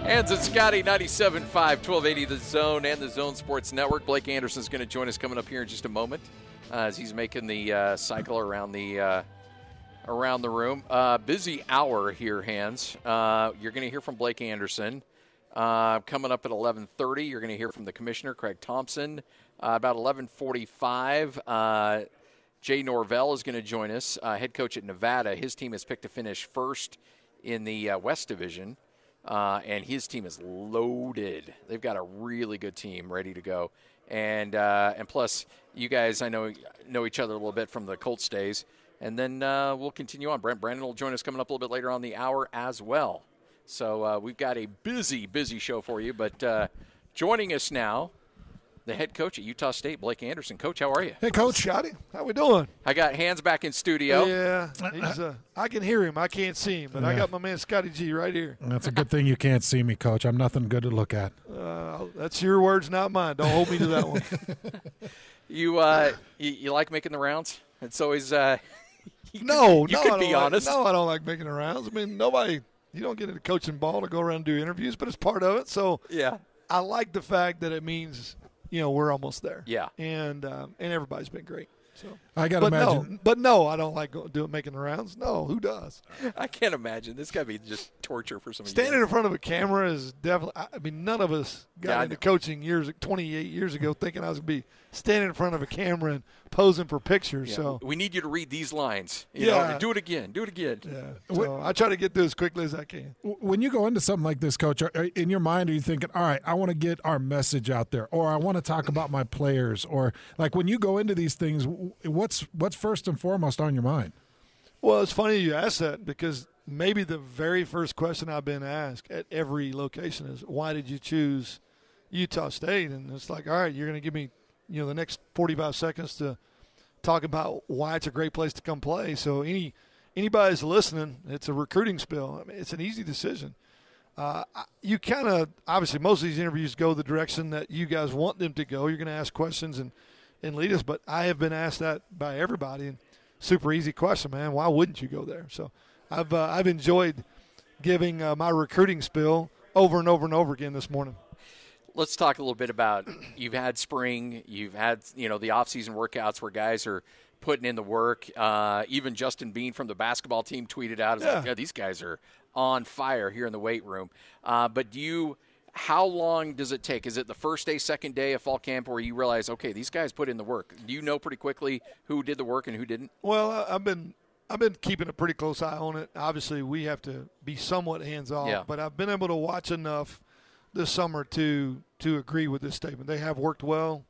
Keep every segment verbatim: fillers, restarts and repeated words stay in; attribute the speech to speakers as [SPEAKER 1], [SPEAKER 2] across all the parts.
[SPEAKER 1] Hans and Scotty, ninety-seven point five, twelve eighty The Zone and the Zone Sports Network. Blake Anderson's going to join us coming up here in just a moment uh, as he's making the uh, cycle around the uh, around the room. Uh, busy hour here, Hans. Uh, you're going to hear from Blake Anderson. Uh, coming up at eleven thirty, you're going to hear from the commissioner, Craig Thompson. Uh, about eleven forty-five, uh, Jay Norvell is going to join us, uh, head coach at Nevada. His team has picked to finish first in the uh, West Division. Uh, and his team is loaded. They've got a really good team ready to go. And uh, and plus, you guys, I know know each other a little bit from the Colts days. And then uh, we'll continue on. Brent Brandon will join us coming up a little bit later on the hour as well. So uh, we've got a busy, busy show for you. But uh, joining us now, the head coach at Utah State, Blake Anderson. Coach, how are you?
[SPEAKER 2] Hey, Coach. Scotty, how we doing?
[SPEAKER 1] I got Hans back in studio.
[SPEAKER 2] Yeah, he's, uh, I can hear him. I can't see him, but yeah. I got my man Scotty G right here.
[SPEAKER 3] That's a good thing you can't see me, Coach. I'm nothing good to look at.
[SPEAKER 2] Uh, that's your words, not mine. Don't hold me to that one.
[SPEAKER 1] you, uh, you you like making the rounds? It's always uh, you
[SPEAKER 2] no,
[SPEAKER 1] could, you
[SPEAKER 2] no,
[SPEAKER 1] could
[SPEAKER 2] I
[SPEAKER 1] be
[SPEAKER 2] don't
[SPEAKER 1] honest.
[SPEAKER 2] Like, no, I don't like making the rounds. I mean, nobody. You don't get into coaching ball to go around and do interviews, but it's part of it. So
[SPEAKER 1] yeah,
[SPEAKER 2] I like the fact that it means. You know, we're almost there.
[SPEAKER 1] Yeah.
[SPEAKER 2] And um, and everybody's been great. So
[SPEAKER 3] I got to imagine.
[SPEAKER 2] No, but no, I don't like doing making the rounds. No, who does?
[SPEAKER 1] I can't imagine. This got to be just torture for some of you.
[SPEAKER 2] Standing in front of a camera is definitely, I mean, none of us got
[SPEAKER 1] yeah,
[SPEAKER 2] into coaching years, twenty-eight years ago thinking I was going to be standing in front of a camera and posing for pictures.
[SPEAKER 1] Yeah.
[SPEAKER 2] So
[SPEAKER 1] we need you to read these lines. You
[SPEAKER 2] yeah.
[SPEAKER 1] know, do it again. Do it again.
[SPEAKER 2] Yeah. So I try to get through as quickly as I can.
[SPEAKER 3] When you go into something like this, Coach, in your mind, are you thinking, all right, I want to get our message out there, or I want to talk about my players, or like when you go into these things, what's what's first and foremost on your mind?
[SPEAKER 2] Well, it's funny you ask that because maybe the very first question I've been asked at every location is, why did you choose Utah State? And it's like, all right, you're going to give me, you know, the next forty-five seconds to talk about why it's a great place to come play. So any anybody that's listening, it's a recruiting spill. I mean, it's an easy decision. Uh, you kind of obviously most of these interviews go the direction that you guys want them to go. You're going to ask questions and, and lead us, but I have been asked that by everybody. And super easy question, man. Why wouldn't you go there? So I've uh, I've enjoyed giving uh, my recruiting spill over and over and over again this morning.
[SPEAKER 1] Let's talk a little bit about you've had spring, you've had, you know, the off-season workouts where guys are putting in the work. Uh, even Justin Bean from the basketball team tweeted out, yeah. like, yeah, these guys are on fire here in the weight room. Uh, but do you – how long does it take? Is it the first day, second day of fall camp where you realize, okay, these guys put in the work? Do you know pretty quickly who did the work and who didn't?
[SPEAKER 2] Well, I've been I've been keeping a pretty close eye on it. Obviously, we have to be somewhat hands-off,
[SPEAKER 1] yeah.
[SPEAKER 2] but I've been able to watch enough – this summer to to agree with this statement. They have worked well.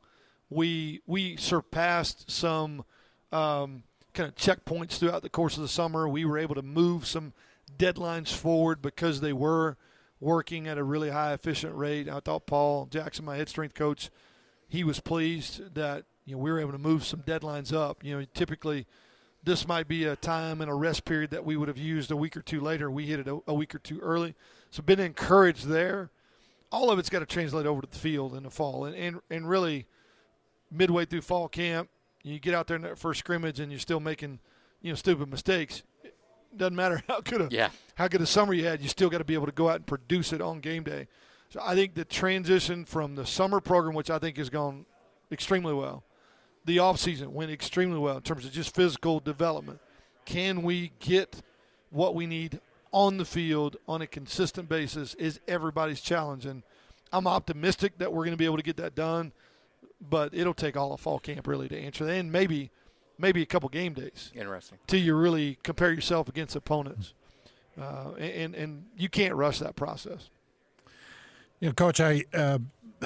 [SPEAKER 2] We we surpassed some um, kind of checkpoints throughout the course of the summer. We were able to move some deadlines forward because they were working at a really high efficient rate. I thought Paul Jackson, my head strength coach, he was pleased that you know we were able to move some deadlines up. You know, typically this might be a time and a rest period that we would have used a week or two later. We hit it a, a week or two early. So been encouraged there. All of it's got to translate over to the field in the fall. And, and and really, midway through fall camp, you get out there in that first scrimmage and you're still making, you know, stupid mistakes. It doesn't matter how good a,
[SPEAKER 1] yeah.
[SPEAKER 2] how good a summer you had, you still got to be able to go out and produce it on game day. So I think the transition from the summer program, which I think has gone extremely well, the offseason went extremely well in terms of just physical development. Can we get what we need on the field on a consistent basis is everybody's challenge. And I'm optimistic that we're going to be able to get that done, but it'll take all of fall camp really to answer that, and maybe maybe a couple game days.
[SPEAKER 1] Interesting.
[SPEAKER 2] Till you really compare yourself against opponents. Uh, and, and you can't rush that process.
[SPEAKER 3] You know, Coach, I, uh,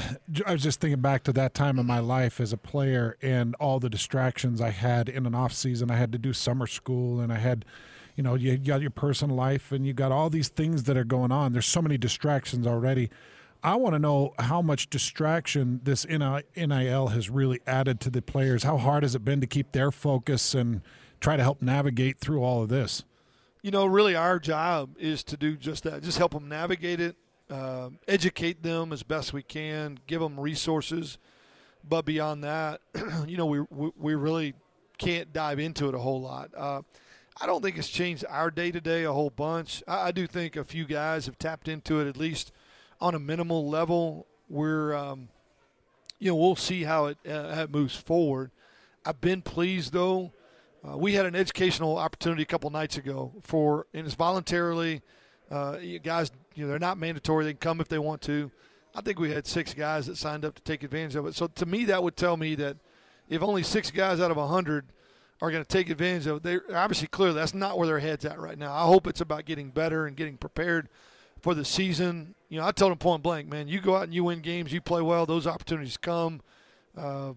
[SPEAKER 3] I was just thinking back to that time in my life as a player and all the distractions I had in an off season. I had to do summer school, and I had – you know, you got your personal life and you got all these things that are going on. There's so many distractions already. I want to know how much distraction this N I L has really added to the players. How hard has it been to keep their focus and try to help navigate through all of this?
[SPEAKER 2] You know, really our job is to do just that, just help them navigate it, uh, educate them as best we can, give them resources. But beyond that, you know, we, we, we really can't dive into it a whole lot. Uh, I don't think it's changed our day-to-day a whole bunch. I, I do think a few guys have tapped into it at least on a minimal level. We're, um, you know, we'll see how it, uh, how it moves forward. I've been pleased, though. Uh, we had an educational opportunity a couple nights ago for, and it's voluntarily. Uh, you guys, you know, they're not mandatory. They can come if they want to. I think we had six guys that signed up to take advantage of it. So to me, that would tell me that if only six guys out of one hundred are going to take advantage of it, they're obviously clearly that's not where their head's at right now. I hope it's about getting better and getting prepared for the season. You know, I told them point blank, man, you go out and you win games, you play well, those opportunities come. Uh,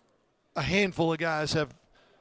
[SPEAKER 2] a handful of guys have,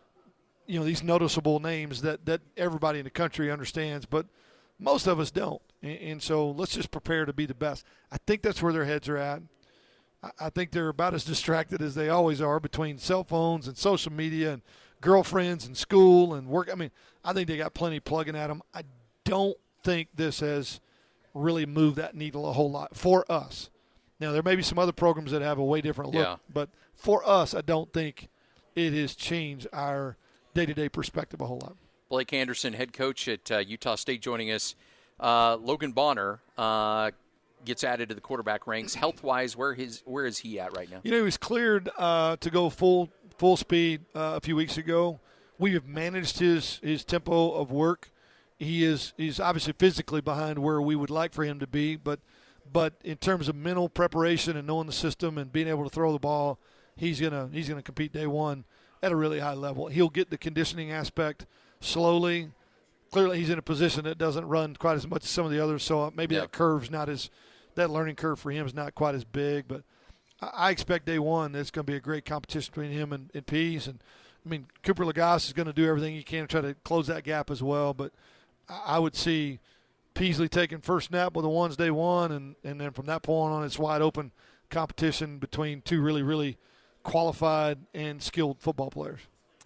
[SPEAKER 2] you know, these noticeable names that, that everybody in the country understands, but most of us don't. And, and so let's just prepare to be the best. I think that's where their heads are at. I, I think they're about as distracted as they always are between cell phones and social media and girlfriends and school and work. I mean, I think they got plenty plugging at them. I don't think this has really moved that needle a whole lot for us. Now, there may be some other programs that have a way different look,
[SPEAKER 1] yeah.
[SPEAKER 2] but for us, I don't think it has changed our day-to-day perspective a whole lot.
[SPEAKER 1] Blake Anderson, head coach at uh, Utah State, joining us. Uh, Logan Bonner uh, gets added to the quarterback ranks. Health-wise, where his where is he at right now?
[SPEAKER 2] You know, he was cleared uh, to go full full speed uh, a few weeks ago. We have managed his his tempo of work. He is he's obviously physically behind where we would like for him to be, but but in terms of mental preparation and knowing the system and being able to throw the ball, he's gonna he's gonna compete day one at a really high level. He'll get the conditioning aspect slowly. Clearly, he's in a position that doesn't run quite as much as some of the others, so maybe
[SPEAKER 1] yep.
[SPEAKER 2] that curve's not as that learning curve for him is not quite as big. But I, I expect day one that's going to be a great competition between him and, and Pease. And I mean, Cooper Lagasse is going to do everything he can to try to close that gap as well. But I, I would see Peasley taking first snap with the ones day one, and, and then from that point on, it's wide open competition between two really, really qualified and skilled football players.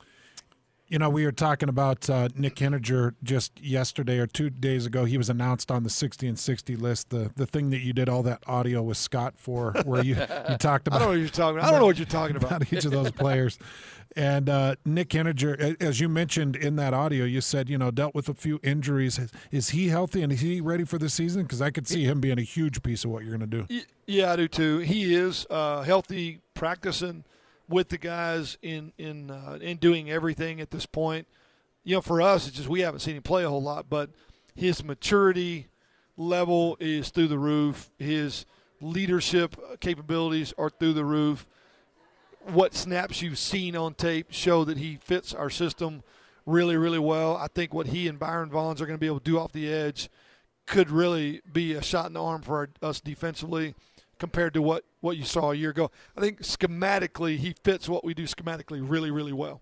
[SPEAKER 3] You know, we were talking about uh, Nick Henninger just yesterday or two days ago. He was announced on the sixty and sixty list. The the thing that you did all that audio with Scott for, where you, you talked about.
[SPEAKER 2] I don't know what you're talking about. I don't know what you're talking about.
[SPEAKER 3] about each of those players. And uh, Nick Henninger, as you mentioned in that audio, you said, you know, dealt with a few injuries. Is he healthy and is he ready for the season? Because I could see him being a huge piece of what you're going to do.
[SPEAKER 2] Yeah, I do too. He is uh, healthy, practicing with the guys in in uh, in doing everything at this point. You know, for us, it's just we haven't seen him play a whole lot, but his maturity level is through the roof. His leadership capabilities are through the roof. What snaps you've seen on tape show that he fits our system really, really well. I think what he and Byron Vaughns are going to be able to do off the edge could really be a shot in the arm for our, us defensively compared to what, what you saw a year ago. I think schematically he fits what we do schematically really, really well.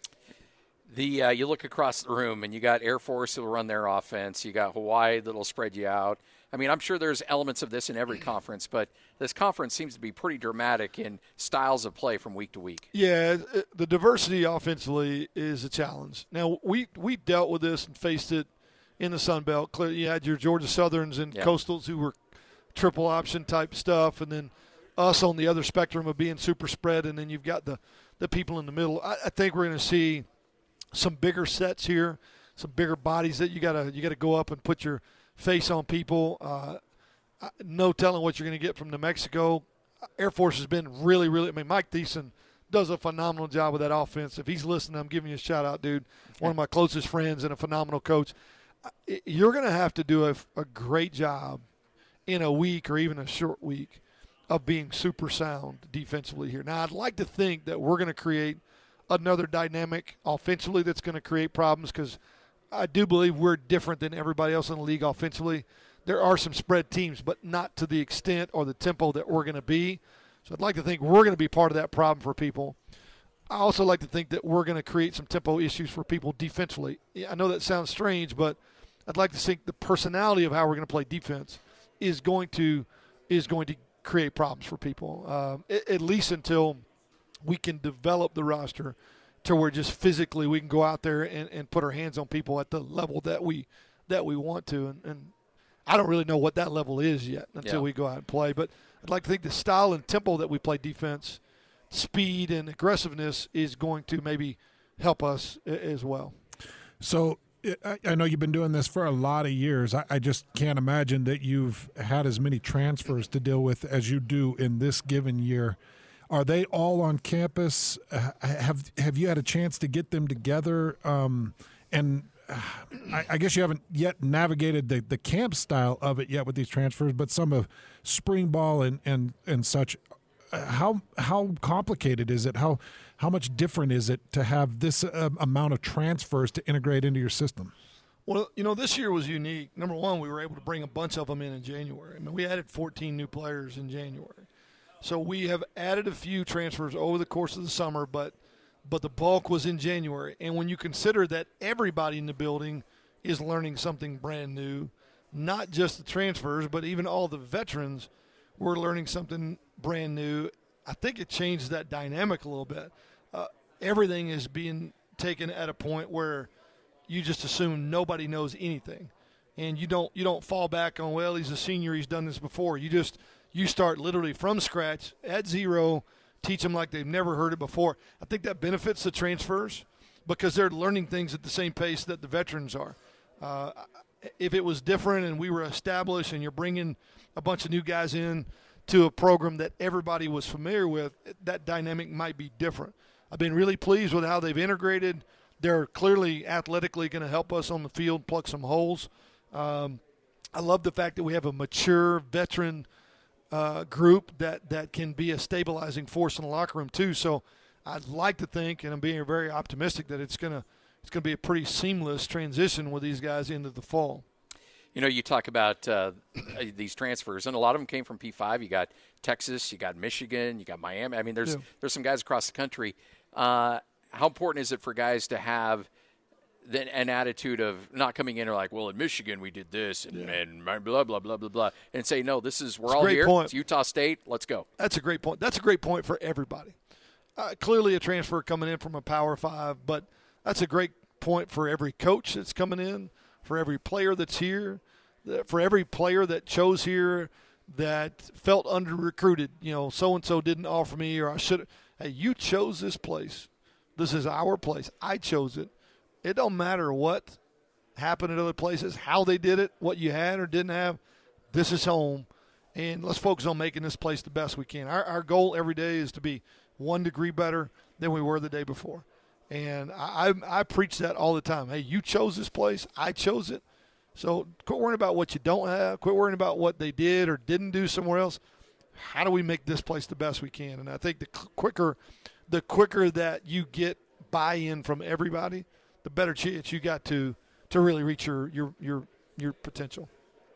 [SPEAKER 1] The uh, you look across the room and you got Air Force that will run their offense. You got Hawaii that'll spread you out. I mean, I'm sure there's elements of this in every conference, but this conference seems to be pretty dramatic in styles of play from week to week.
[SPEAKER 2] Yeah, the diversity offensively is a challenge. Now, we, we dealt with this and faced it in the Sun Belt. Clearly, you had your Georgia Southerns and
[SPEAKER 1] yeah.
[SPEAKER 2] Coastals who were triple option type stuff, and then us on the other spectrum of being super spread, and then you've got the, the people in the middle. I, I think we're going to see some bigger sets here, some bigger bodies that you gotta you gotta go up and put your face on people. Uh, no telling what you're going to get from New Mexico. Air Force has been really, really – I mean, Mike Thiessen does a phenomenal job with that offense. If he's listening, I'm giving you a shout-out, dude. One of my closest friends and a phenomenal coach. You're going to have to do a, a great job in a week or even a short week of being super sound defensively here. Now, I'd like to think that we're going to create another dynamic offensively that's going to create problems because I do believe we're different than everybody else in the league offensively. There are some spread teams, but not to the extent or the tempo that we're going to be. So I'd like to think we're going to be part of that problem for people. I also like to think that we're going to create some tempo issues for people defensively. I know that sounds strange, but I'd like to think the personality of how we're going to play defense is going to is going to create problems for people, um, at, at least until we can develop the roster to where just physically we can go out there and, and put our hands on people at the level that we that we want to. And, and I don't really know what that level is yet until
[SPEAKER 1] yeah.
[SPEAKER 2] we go out and play. But I'd like to think the style and tempo that we play defense, speed and aggressiveness is going to maybe help us as well.
[SPEAKER 3] So I, I know you've been doing this for a lot of years. I, I just can't imagine that you've had as many transfers to deal with as you do in this given year. Are they all on campus? Uh, have Have you had a chance to get them together? Um, and uh, I, I guess you haven't yet navigated the, the camp style of it yet with these transfers, but some of spring ball and, and, and such. Uh, how how complicated is it? How how much different is it to have this uh, amount of transfers to integrate into your system?
[SPEAKER 2] Well, you know, this year was unique. Number one, we were able to bring a bunch of them in in January. I mean, we added fourteen new players in January. So we have added a few transfers over the course of the summer, but but the bulk was in January. And when you consider that everybody in the building is learning something brand new, not just the transfers, but even all the veterans were learning something brand new, I think it changed that dynamic a little bit. Uh, everything is being taken at a point where you just assume nobody knows anything. And you don't you don't fall back on, well, he's a senior, he's done this before. You just – You start literally from scratch at zero, teach them like they've never heard it before. I think that benefits the transfers because they're learning things at the same pace that the veterans are. Uh, if it was different and we were established and you're bringing a bunch of new guys in to a program that everybody was familiar with, that dynamic might be different. I've been really pleased with how they've integrated. They're clearly athletically going to help us on the field, plug some holes. Um, I love the fact that we have a mature veteran Uh, group that, that can be a stabilizing force in the locker room too. So I'd like to think, and I'm being very optimistic, that it's gonna it's gonna be a pretty seamless transition with these guys into the fall.
[SPEAKER 1] You know, you talk about uh, these transfers, and a lot of them came from P five. You got Texas, you got Michigan, you got Miami. I mean, there's
[SPEAKER 2] yeah.
[SPEAKER 1] there's some guys across the country. Uh, how important is it for guys to have Then an attitude of not coming in or like, well, in Michigan we did this and,
[SPEAKER 2] yeah.
[SPEAKER 1] and blah, blah, blah, blah, blah, and say, no, this is, we're
[SPEAKER 2] That's
[SPEAKER 1] all
[SPEAKER 2] a great
[SPEAKER 1] here.
[SPEAKER 2] point.
[SPEAKER 1] It's Utah State. Let's go.
[SPEAKER 2] That's a great point. That's a great point for everybody. Uh, clearly a transfer coming in from a Power Five, but that's a great point for every coach that's coming in, for every player that's here, for every player that chose here that felt under-recruited. You know, so-and-so didn't offer me, or I should have. Hey, you chose this place. This is our place. I chose it. It don't matter what happened at other places, how they did it, what you had or didn't have. This is home, and let's focus on making this place the best we can. Our, our goal every day is to be one degree better than we were the day before, and I, I, I preach that all the time. Hey, you chose this place. I chose it. So quit worrying about what you don't have. Quit worrying about what they did or didn't do somewhere else. How do we make this place the best we can? And I think the quicker, the quicker that you get buy-in from everybody, the better chance you got to to really reach your your your, your potential.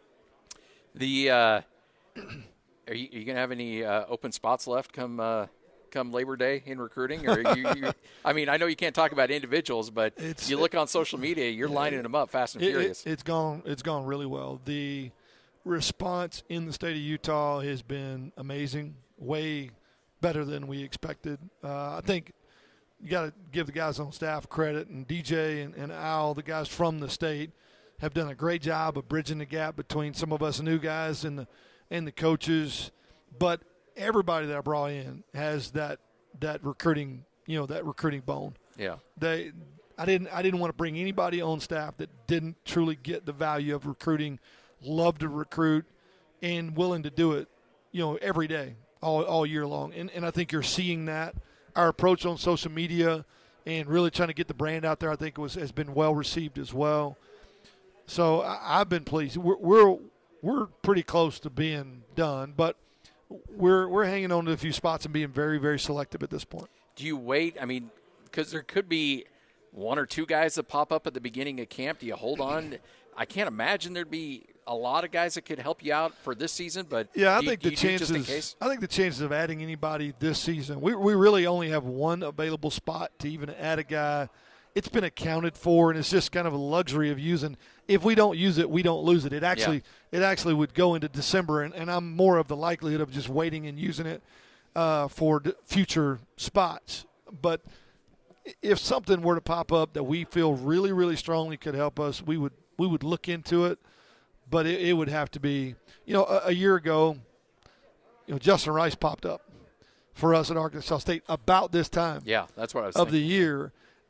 [SPEAKER 1] The uh, are you, are you going to have any uh, open spots left come uh, come Labor Day in recruiting? Or you, you, I mean, I know you can't talk about individuals, but it's, you look on social media, you're
[SPEAKER 2] it,
[SPEAKER 1] lining them up fast and
[SPEAKER 2] it,
[SPEAKER 1] furious.
[SPEAKER 2] It, it's gone. It's gone really well. The response in the state of Utah has been amazing. Way better than we expected. Uh, I think. You got to give the guys on staff credit, and D J and, and Al, the guys from the state, have done a great job of bridging the gap between some of us new guys and the and the coaches. But everybody that I brought in has that that recruiting, you know, that recruiting bone.
[SPEAKER 1] Yeah.
[SPEAKER 2] They, I didn't I didn't want to bring anybody on staff that didn't truly get the value of recruiting, love to recruit, and willing to do it, you know, every day, all all year long. And and I think you're seeing that. Our approach on social media and really trying to get the brand out there, I think, was has been well received as well. So I, I've been pleased. We're, we're we're pretty close to being done, but we're we're hanging on to a few spots and being very very selective at this point.
[SPEAKER 1] Do you wait? I mean, because there could be one or two guys that pop up at the beginning of camp. Do you hold on? I can't imagine there'd be a lot of guys that could help you out for this season, but
[SPEAKER 2] yeah, I
[SPEAKER 1] do
[SPEAKER 2] think
[SPEAKER 1] you,
[SPEAKER 2] the
[SPEAKER 1] do you
[SPEAKER 2] chances.
[SPEAKER 1] just in case?
[SPEAKER 2] I think the chances of adding anybody this season, we we really only have one available spot to even add a guy. It's been accounted for, and it's just kind of a luxury of using. If we don't use it, we don't lose it. It actually yeah. it actually would go into December, and, and I'm more of the likelihood of just waiting and using it uh, for d- future spots. But if something were to pop up that we feel really really strongly could help us, we would we would look into it. But it, it would have to be, you know, a, a year ago, you know, Justin Rice popped up for us at Arkansas State about this time.
[SPEAKER 1] Yeah, that's what I was
[SPEAKER 2] of
[SPEAKER 1] thinking.
[SPEAKER 2] the year,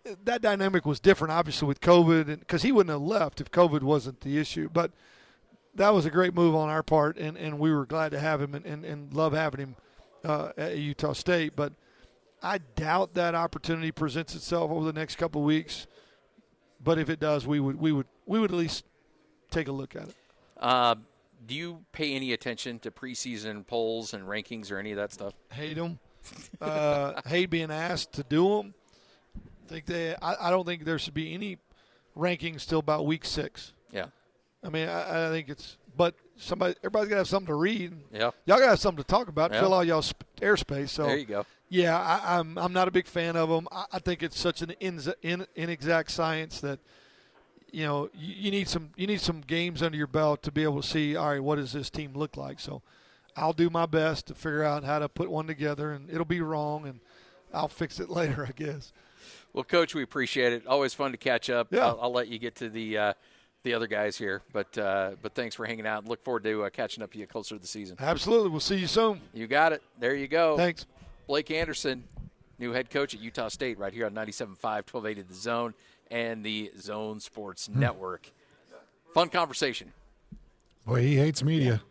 [SPEAKER 2] that dynamic was different, obviously, with COVID, because he wouldn't have left if COVID wasn't the issue. But that was a great move on our part, and, and we were glad to have him and, and, and love having him uh, at Utah State. But I doubt that opportunity presents itself over the next couple of weeks. But if it does, we would we would we would at least take a look at it.
[SPEAKER 1] Uh, do you pay any attention to preseason polls and rankings or any of that stuff?
[SPEAKER 2] Hate them. Uh, hate being asked to do them. Think they? I, I don't think there should be any rankings till about week six.
[SPEAKER 1] Yeah.
[SPEAKER 2] I mean, I, I think it's. But somebody, everybody's got to have something to read.
[SPEAKER 1] Yeah.
[SPEAKER 2] Y'all got to have something to talk about.
[SPEAKER 1] Yeah.
[SPEAKER 2] Fill all y'all's airspace. So
[SPEAKER 1] there you go.
[SPEAKER 2] Yeah, I, I'm I'm not a big fan of them. I, I think it's such an in, in, inexact science that, you know, you, you need some you need some games under your belt to be able to see, all right, what does this team look like? So I'll do my best to figure out how to put one together, and it'll be wrong, and I'll fix it later, I guess.
[SPEAKER 1] Well, Coach, we appreciate it. Always fun to catch up.
[SPEAKER 2] Yeah.
[SPEAKER 1] I'll, I'll let you get to the uh, the other guys here, but uh, but thanks for hanging out. Look forward to uh, catching up to you closer to the season.
[SPEAKER 2] Absolutely. We'll see you soon.
[SPEAKER 1] You got it. There you go.
[SPEAKER 2] Thanks.
[SPEAKER 1] Blake Anderson, new head coach at Utah State, right here on ninety-seven point five, twelve eighty The Zone and the Zone Sports
[SPEAKER 3] Hmm.
[SPEAKER 1] Network. Fun conversation.
[SPEAKER 3] Boy, he hates media.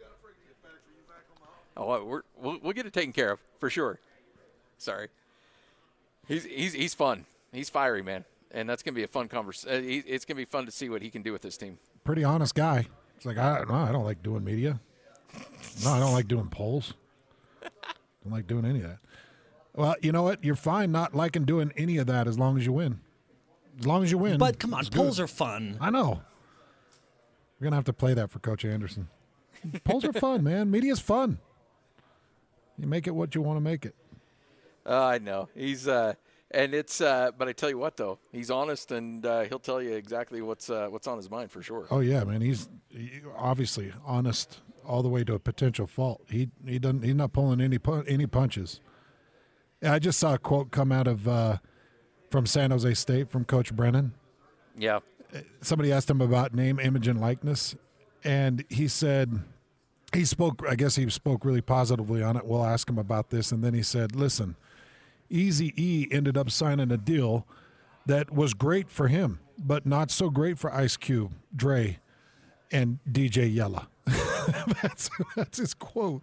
[SPEAKER 1] Oh, we're, we'll, we'll get it taken care of for sure. Sorry. He's he's he's fun. He's fiery, man, and that's gonna be a fun conversation. It's gonna be fun to see what he can do with this team.
[SPEAKER 3] Pretty honest guy. It's like, I no, I don't like doing media. No, I don't like doing polls. Don't like doing any of that. Well, you know what? You're fine not liking doing any of that as long as you win. As long as you win.
[SPEAKER 4] But come on,
[SPEAKER 3] it's
[SPEAKER 4] polls
[SPEAKER 3] good.
[SPEAKER 4] are fun.
[SPEAKER 3] I know. We're going to have to play that for Coach Anderson. Polls are fun, man. Media's fun. You make it what you want to make it.
[SPEAKER 1] Uh, I know. He's uh, and it's uh, but I tell you what though, he's honest and uh, he'll tell you exactly what's uh, what's on his mind for sure.
[SPEAKER 3] Oh yeah, man. He's he, obviously honest all the way to a potential fault. He he doesn't he's not pulling any pu- any punches. Yeah, I just saw a quote come out of uh, from San Jose State from Coach Brennan.
[SPEAKER 1] Yeah.
[SPEAKER 3] Somebody asked him about name, image, and likeness, and he said he spoke. I guess he spoke really positively on it. We'll ask him about this, and then he said, "Listen, Eazy-E ended up signing a deal that was great for him, but not so great for Ice Cube, Dre, and D J Yella." that's that's his quote,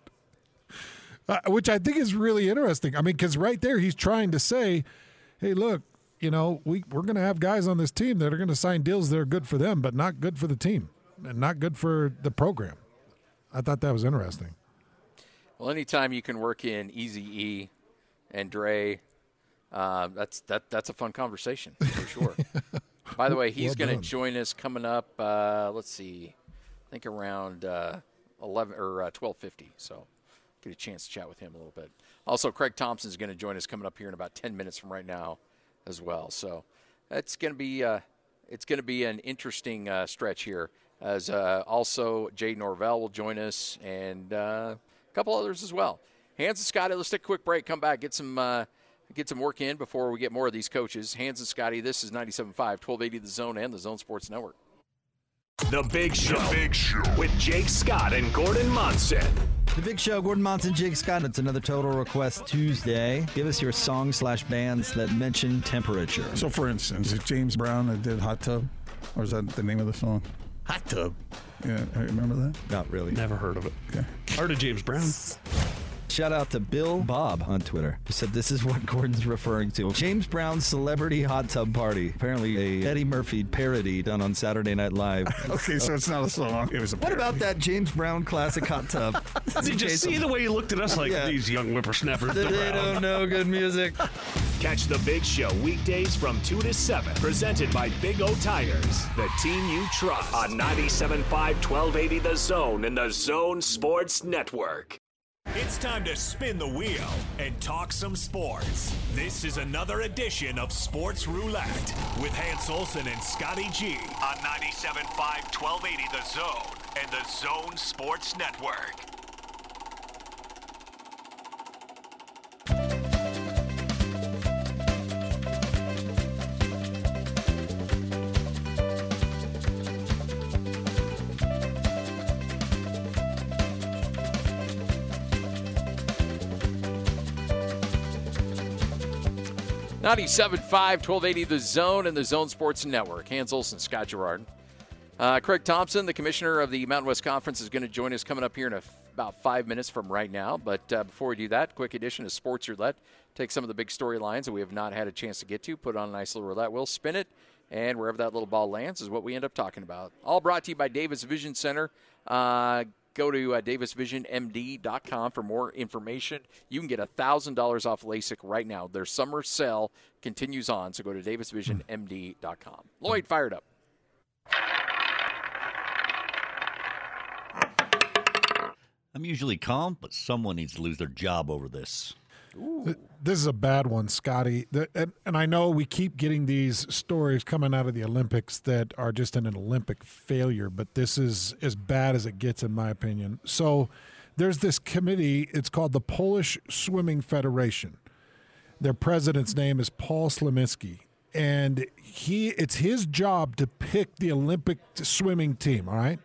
[SPEAKER 3] uh, which I think is really interesting. I mean, because right there he's trying to say, "Hey, look, you know, we we're going to have guys on this team that are going to sign deals that are good for them, but not good for the team, and not good for the program." I thought that was interesting.
[SPEAKER 1] Well, anytime you can work in Eazy-E and Dre, uh, that's that that's a fun conversation for sure. By the way, he's
[SPEAKER 3] Well
[SPEAKER 1] going to
[SPEAKER 3] done.
[SPEAKER 1] join us coming up. Uh, let's see, I think around uh, eleven or uh, twelve fifty. So get a chance to chat with him a little bit. Also, Craig Thompson is going to join us coming up here in about ten minutes from right now as well. So it's going to be uh, it's going to be an interesting uh, stretch here. As uh, also Jay Norvell will join us and uh, a couple others as well. Hans and Scotty, let's take a quick break. Come back, get some uh, get some work in before we get more of these coaches. Hans and Scotty, this is ninety-seven point five, twelve eighty The Zone and the Zone Sports Network.
[SPEAKER 5] The Big Show, the Big Show. With Jake Scott and Gordon Monson.
[SPEAKER 6] The Big Show, Gordon Monson, Jake Scott. It's another Total Request Tuesday. Give us your songs slash bands that mention temperature.
[SPEAKER 7] So, for instance, is James Brown that did Hot Tub? Or is that the name of the song?
[SPEAKER 4] Hot tub.
[SPEAKER 7] Yeah, I remember that?
[SPEAKER 6] Not really.
[SPEAKER 4] Never heard of it.
[SPEAKER 7] Okay.
[SPEAKER 4] Heard of James Brown.
[SPEAKER 6] Shout out to Bill Bob on Twitter, who said this is what Gordon's referring to. James Brown's Celebrity Hot Tub Party. Apparently a Eddie Murphy parody done on Saturday Night Live.
[SPEAKER 7] Okay, so it's not a song. It was a
[SPEAKER 6] What
[SPEAKER 7] parody.
[SPEAKER 6] about that James Brown classic hot tub?
[SPEAKER 4] Did you see the way he looked at us like
[SPEAKER 6] Yeah.
[SPEAKER 4] these young whippersnappers?
[SPEAKER 6] They
[SPEAKER 4] around?
[SPEAKER 6] don't know good music.
[SPEAKER 5] Catch The Big Show weekdays from two to seven. Presented by Big O Tires, the team you trust. On ninety-seven point five, twelve eighty The Zone and the Zone Sports Network. It's time to spin the wheel and talk some sports. This is another edition of Sports Roulette with Hans Olsen and Scotty G on ninety-seven point five, twelve eighty The Zone and the Zone Sports Network.
[SPEAKER 1] ninety-seven point five, twelve eighty The Zone and the Zone Sports Network. Hans Olsen, Scott Gerard. Uh, Craig Thompson, the commissioner of the Mountain West Conference, is going to join us coming up here in a, about five minutes from right now. But uh, before we do that, quick edition of Sports Roulette. Take some of the big storylines that we have not had a chance to get to, put on a nice little roulette wheel, spin it, and wherever that little ball lands is what we end up talking about. All brought to you by Davis Vision Center. Uh, go to uh, davis vision m d dot com for more information. You can get one thousand dollars off LASIK right now. Their summer sale continues on, so go to davis vision m d dot com. Lloyd, fired up.
[SPEAKER 8] I'm usually calm, but someone needs to lose their job over this.
[SPEAKER 3] Ooh. This is a bad one, Scotty. The, and, and I know we keep getting these stories coming out of the Olympics that are just an Olympic failure, but this is as bad as it gets, in my opinion. So there's this committee. It's called the Polish Swimming Federation. Their president's name is Paul Slominski, and he it's his job to pick the Olympic swimming team, all right?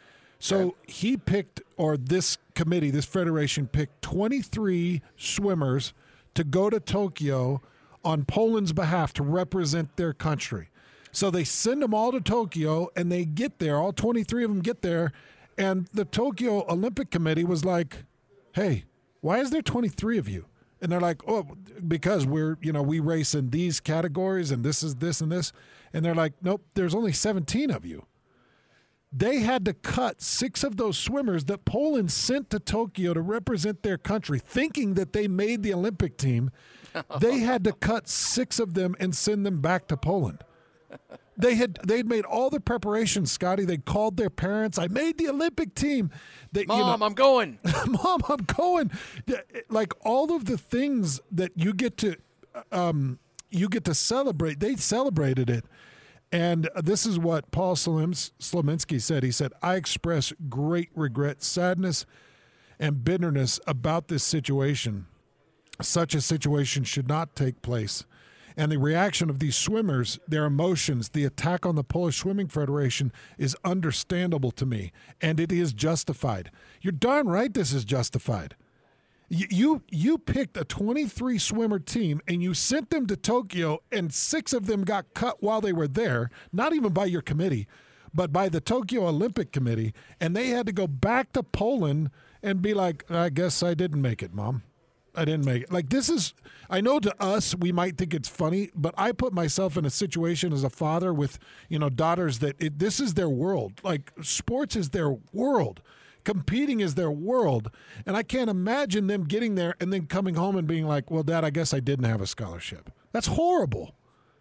[SPEAKER 3] So he picked, or this committee, this federation picked twenty-three swimmers to go to Tokyo on Poland's behalf to represent their country. So they send them all to Tokyo, and they get there, all twenty-three of them get there, and the Tokyo Olympic Committee was like, hey, why is there twenty-three of you? And they're like, oh, because we're, you know, we race in these categories, and this is this and this. And they're like, nope, there's only seventeen of you. They had to cut six of those swimmers that Poland sent to Tokyo to represent their country, thinking that they made the Olympic team. They had to cut six of them and send them back to Poland. They had they'd made all the preparations, Scotty. They called their parents. I made the Olympic team. They,
[SPEAKER 1] Mom,
[SPEAKER 3] you know,
[SPEAKER 1] I'm going.
[SPEAKER 3] Mom, I'm going. Like all of the things that you get to, um, you get to celebrate. They celebrated it. And this is what Paul Slominski said. He said, I express great regret, sadness, and bitterness about this situation. Such a situation should not take place. And the reaction of these swimmers, their emotions, the attack on the Polish Swimming Federation is understandable to me, and it is justified. You're darn right this is justified. You, you you picked a twenty-three swimmer team and you sent them to Tokyo, and six of them got cut while they were there, not even by your committee, but by the Tokyo Olympic Committee, and they had to go back to Poland and be like, I guess I didn't make it, Mom. I didn't make it. Like, this is, I know to us, we might think it's funny, but I put myself in a situation as a father with, you know, daughters that it, this is their world. Like, sports is their world. Competing is their world, and I can't imagine them getting there and then coming home and being like, well, Dad, I guess I didn't have a scholarship. That's horrible.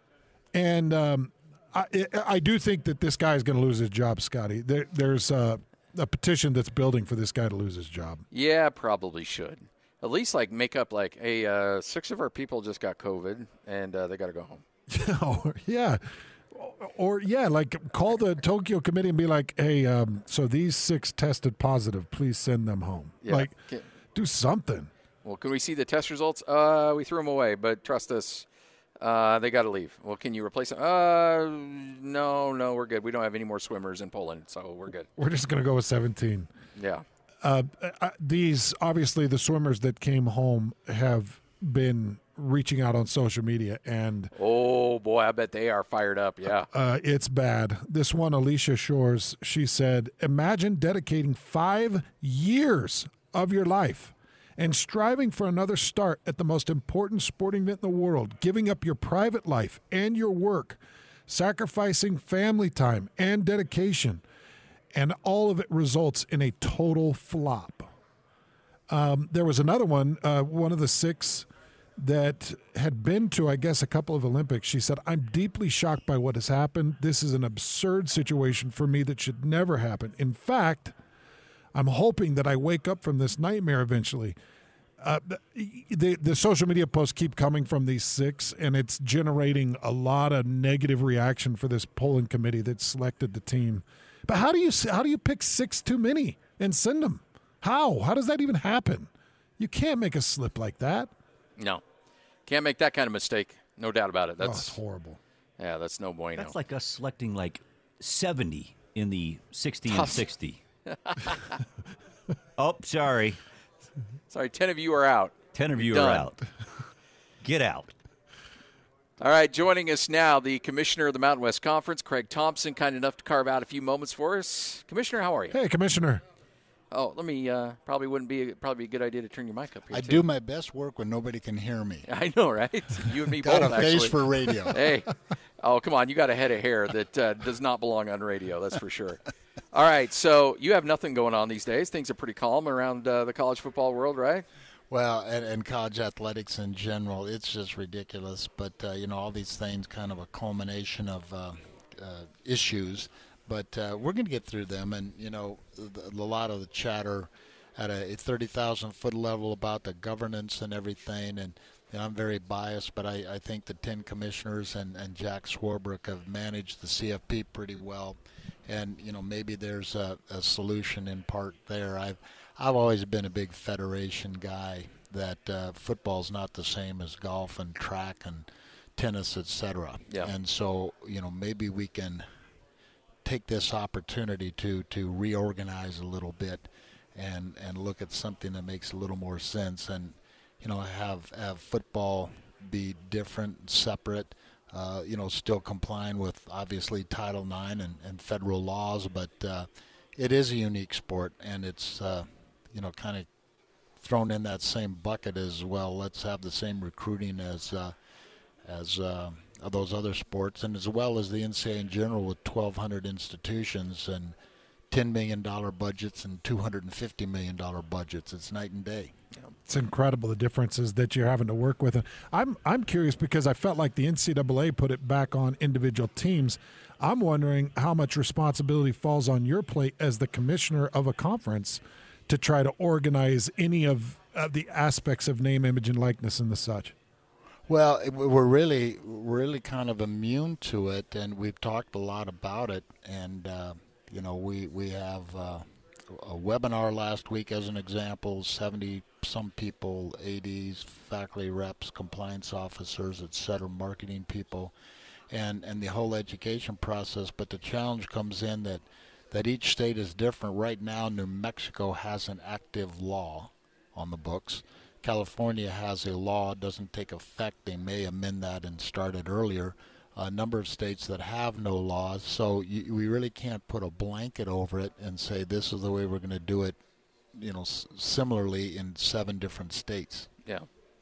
[SPEAKER 3] And um, I, I do think that this guy is going to lose his job, Scotty. There, there's uh, a petition that's building for this guy to lose his job.
[SPEAKER 1] Yeah, probably should. At least, like, make up, like, hey, uh, six of our people just got COVID, and uh, they got to go home.
[SPEAKER 3] Yeah. Or, yeah, like call the Tokyo committee and be like, hey, um, so these six tested positive. Please send them home.
[SPEAKER 1] Yeah.
[SPEAKER 3] Like,
[SPEAKER 1] Can,
[SPEAKER 3] do something.
[SPEAKER 1] Well, can we see the test results? Uh, we threw them away, but trust us, uh, they got to leave. Well, can you replace them? Uh, no, no, we're good. We don't have any more swimmers in Poland, so we're good.
[SPEAKER 3] We're just going to go with seventeen.
[SPEAKER 1] Yeah.
[SPEAKER 3] Uh, these, obviously, the swimmers that came home have been reaching out on social media, and
[SPEAKER 1] oh boy, I bet they are fired up. Yeah,
[SPEAKER 3] uh, it's bad. This one, Alicia Shores, she said, imagine dedicating five years of your life and striving for another start at the most important sporting event in the world, giving up your private life and your work, sacrificing family time and dedication, and all of it results in a total flop. Um, there was another one, uh, one of the six that had been to, I guess, a couple of Olympics. She said, I'm deeply shocked by what has happened. This is an absurd situation for me that should never happen. In fact, I'm hoping that I wake up from this nightmare eventually. Uh, the, the social media posts keep coming from these six, and it's generating a lot of negative reaction for this Poland committee that selected the team. But how do you how do you pick six too many and send them? How? How does that even happen? You can't make a slip like that.
[SPEAKER 1] No, can't make that kind of mistake. No doubt about it. That's
[SPEAKER 3] oh, it's horrible.
[SPEAKER 1] Yeah, that's no bueno.
[SPEAKER 8] That's like us selecting like seventy in the sixty and sixty. Oh, sorry.
[SPEAKER 1] Sorry, ten of you are out.
[SPEAKER 8] Ten of you
[SPEAKER 1] Done.
[SPEAKER 8] are out. Get out.
[SPEAKER 1] All right, joining us now, the commissioner of the Mountain West Conference, Craig Thompson, kind enough to carve out a few moments for us. Commissioner, how are you?
[SPEAKER 3] Hey, Commissioner.
[SPEAKER 1] Oh, let me. Uh, probably wouldn't be probably a good idea to turn your mic up here.
[SPEAKER 9] I
[SPEAKER 1] too.
[SPEAKER 9] do my best work when nobody can hear me.
[SPEAKER 1] I know, right? You and me
[SPEAKER 9] Got
[SPEAKER 1] both.
[SPEAKER 9] a face
[SPEAKER 1] actually.
[SPEAKER 9] for radio.
[SPEAKER 1] Hey, oh come on, you got a head of hair that uh, does not belong on radio. That's for sure. All right, so you have nothing going on these days. Things are pretty calm around uh, the college football world, right?
[SPEAKER 9] Well, and, and college athletics in general, it's just ridiculous. But, uh, you know, all these things kind of a culmination of uh, uh, issues. But uh, we're going to get through them. And, you know, the, a lot of the chatter at a thirty thousand foot level about the governance and everything. And you know, I'm very biased, but I, I think the ten commissioners and, and Jack Swarbrick have managed the C F P pretty well. And, you know, maybe there's a, a solution in part there. I've I've always been a big federation guy, that uh, football's not the same as golf and track and tennis, et cetera.
[SPEAKER 1] Yeah.
[SPEAKER 9] And so, you know, maybe we can take this opportunity to, to reorganize a little bit and, and look at something that makes a little more sense and, you know, have, have football be different, separate, uh, you know, still complying with, obviously, Title nine and, and federal laws, but uh, it is a unique sport, and it's, uh, you know, kind of thrown in that same bucket as well. Let's have the same recruiting as uh, as uh, those other sports, and as well as the N C double A in general with twelve hundred institutions and ten million dollars budgets and two hundred fifty million dollars budgets. It's night and day.
[SPEAKER 3] It's incredible the differences that you're having to work with. And I'm I'm curious because I felt like the N C double A put it back on individual teams. I'm wondering how much responsibility falls on your plate as the commissioner of a conference to try to organize any of uh, the aspects of name, image, and likeness and the such.
[SPEAKER 9] Well, we're really really kind of immune to it, and we've talked a lot about it. And uh, you know, we we have uh, a webinar last week as an example. seventy some people, A Ds, faculty reps, compliance officers, et cetera, marketing people, and and the whole education process. But the challenge comes in that. that each state is different. Right now, New Mexico has an active law on the books. California has a law, doesn't take effect. They may amend that and start it earlier. A number of states that have no laws, so you, we really can't put a blanket over it and say this is the way we're going to do it, you know, s- similarly in seven different states.
[SPEAKER 1] Yeah.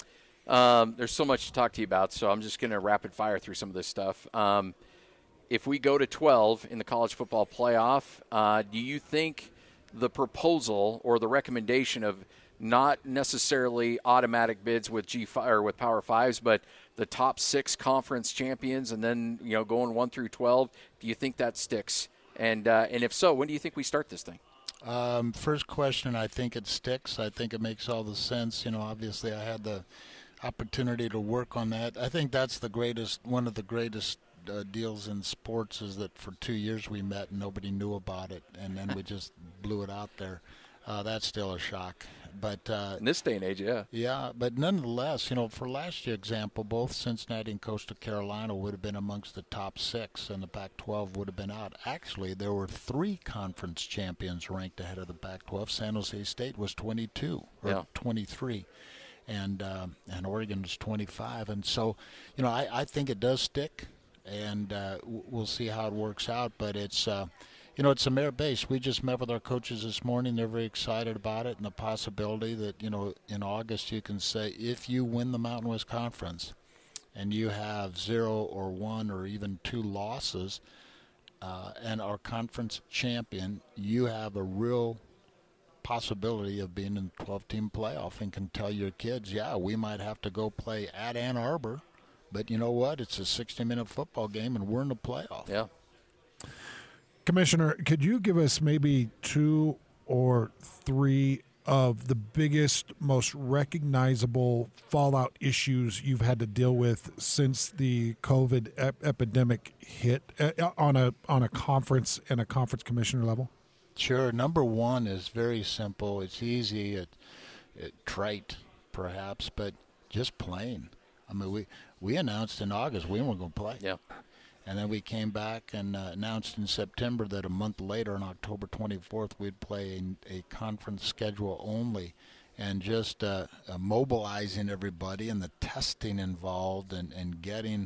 [SPEAKER 1] Um, there's so much to talk to you about, so I'm just going to rapid fire through some of this stuff. Um, If we go to twelve in the college football playoff, uh, do you think the proposal or the recommendation of not necessarily automatic bids with G five or with Power Fives, but the top six conference champions, and then you know going one through twelve, do you think that sticks? And uh, and if so, when do you think we start this thing?
[SPEAKER 9] Um, first question, I think it sticks. I think it makes all the sense. You know, obviously, I had the opportunity to work on that. I think that's the greatest, one of the greatest. Uh, deals in sports is that for two years we met and nobody knew about it, and then we just blew it out there. Uh, that's still a shock. But uh,
[SPEAKER 1] in this day and age, yeah.
[SPEAKER 9] Yeah, but nonetheless, you know, for last year's example, both Cincinnati and Coastal Carolina would have been amongst the top six, and the Pac twelve would have been out. Actually, there were three conference champions ranked ahead of the Pac twelve. San Jose State was twenty-two or
[SPEAKER 1] yeah.
[SPEAKER 9] twenty-three. And uh, and Oregon was twenty-five. And so, you know, I, I think it does stick. And uh, we'll see how it works out. But it's, uh, you know, it's a merit base. We just met with our coaches this morning. They're very excited about it and the possibility that, you know, in August you can say if you win the Mountain West Conference and you have zero or one or even two losses uh, and are conference champion, you have a real possibility of being in the twelve-team playoff and can tell your kids, yeah, we might have to go play at Ann Arbor. But you know what? It's a sixty-minute football game, and we're in the playoff.
[SPEAKER 1] Yeah.
[SPEAKER 3] Commissioner, could you give us maybe two or three of the biggest, most recognizable fallout issues you've had to deal with since the COVID ep- epidemic hit uh, on a on a conference and a conference commissioner level?
[SPEAKER 9] Sure. Number one is very simple. It's easy, it, it trite, perhaps, but just playing. I mean, we, we announced in August we weren't going to play.
[SPEAKER 1] Yeah.
[SPEAKER 9] And then we came back and uh, announced in September that a month later, on October twenty-fourth, we'd play a, a conference schedule only. And just uh, uh, mobilizing everybody and the testing involved and, and getting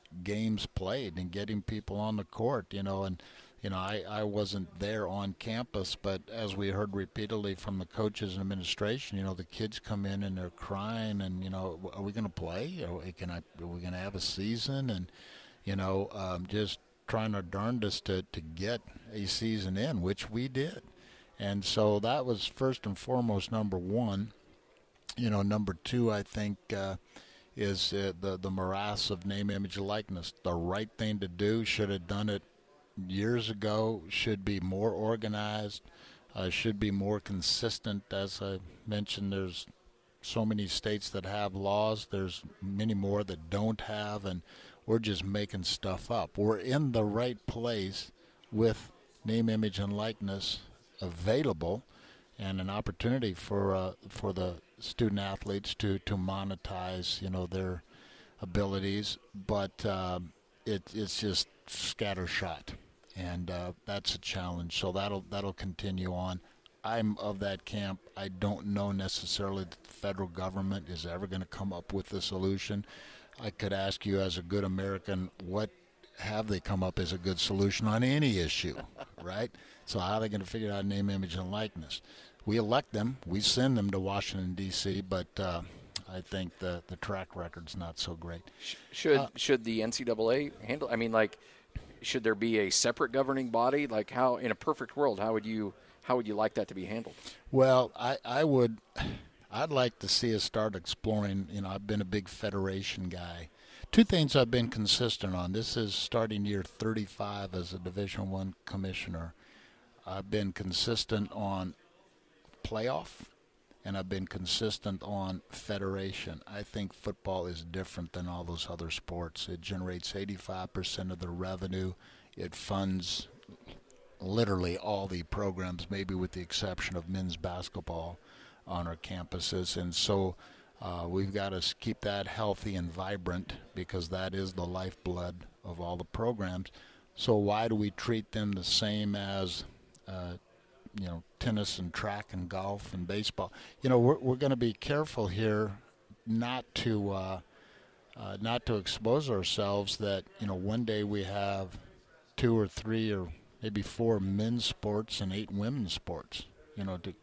[SPEAKER 9] games played and getting people on the court, you know, and you know, I, I wasn't there on campus, but as we heard repeatedly from the coaches and administration, you know, the kids come in and they're crying and, you know, are we going to play? Are we, can I, are we going to have a season? And, you know, um, just trying our darndest to, to get a season in, which we did. And so that was first and foremost number one. You know, number two, I think, uh, is uh, the, the morass of name, image, and likeness. The right thing to do, should have done it years ago, should be more organized, uh, should be more consistent. As I mentioned, there's so many states that have laws. There's many more that don't have, and we're just making stuff up. We're in the right place with name, image, and likeness available, and an opportunity for uh, for the student athletes to, to monetize, you know, their abilities. But um, it, it's just scattershot. And uh, that's a challenge. So that'll that'll continue on. I'm of that camp. I don't know necessarily that the federal government is ever going to come up with a solution. I could ask you as a good American, what have they come up as a good solution on any issue, right? So how are they going to figure out name, image, and likeness? We elect them. We send them to Washington, D C, but uh, I think the, the track record's not so great.
[SPEAKER 1] Should
[SPEAKER 9] uh,
[SPEAKER 1] should the N C double A handle? I mean, like, should there be a separate governing body? Like, how, in a perfect world, how would you how would you like that to be handled?
[SPEAKER 9] Well, I, I would, I'd like to see us start exploring. You know, I've been a big federation guy. Two things I've been consistent on. This is starting year thirty-five as a Division One commissioner. I've been consistent on playoff, and I've been consistent on federation. I think football is different than all those other sports. It generates eighty-five percent of the revenue. It funds literally all the programs, maybe with the exception of men's basketball on our campuses. And so uh, we've got to keep that healthy and vibrant, because that is the lifeblood of all the programs. So why do we treat them the same as uh, you know, tennis and track and golf and baseball? You know, we're we're going to be careful here not to uh, uh, not to expose ourselves that, you know, one day we have two or three or maybe four men's sports and eight women's sports, you know, to,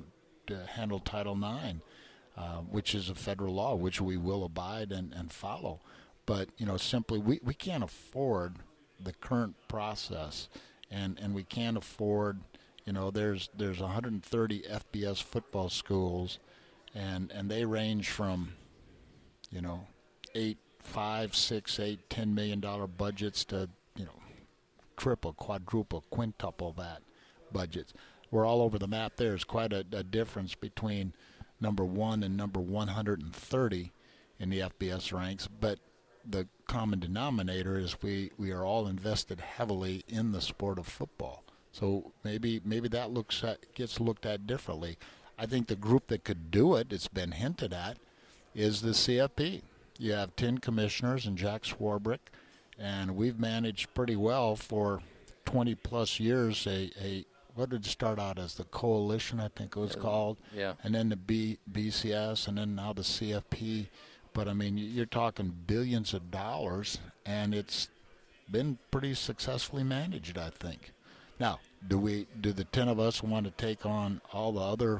[SPEAKER 9] to handle Title nine, uh, which is a federal law, which we will abide and, and follow. But, you know, simply we, we can't afford the current process, and, and we can't afford, you know, there's there's one hundred thirty F B S football schools, and, and they range from, you know, eight, five, six, eight, ten million dollar budgets to, you know, triple, quadruple, quintuple that budgets. We're all over the map. There's quite a, a difference between number one and number one hundred thirty in the F B S ranks, but the common denominator is we, we are all invested heavily in the sport of football. So maybe maybe that looks at, gets looked at differently. I think the group that could do it, it's been hinted at, is the C F P. You have ten commissioners and Jack Swarbrick, and we've managed pretty well for twenty plus years a, a what did it start out as, the coalition, I think it was called,
[SPEAKER 1] yeah,
[SPEAKER 9] and then the B, BCS, and then now the C F P. But I mean, you're talking billions of dollars, and it's been pretty successfully managed, I think. Now, do we do the ten of us want to take on all the other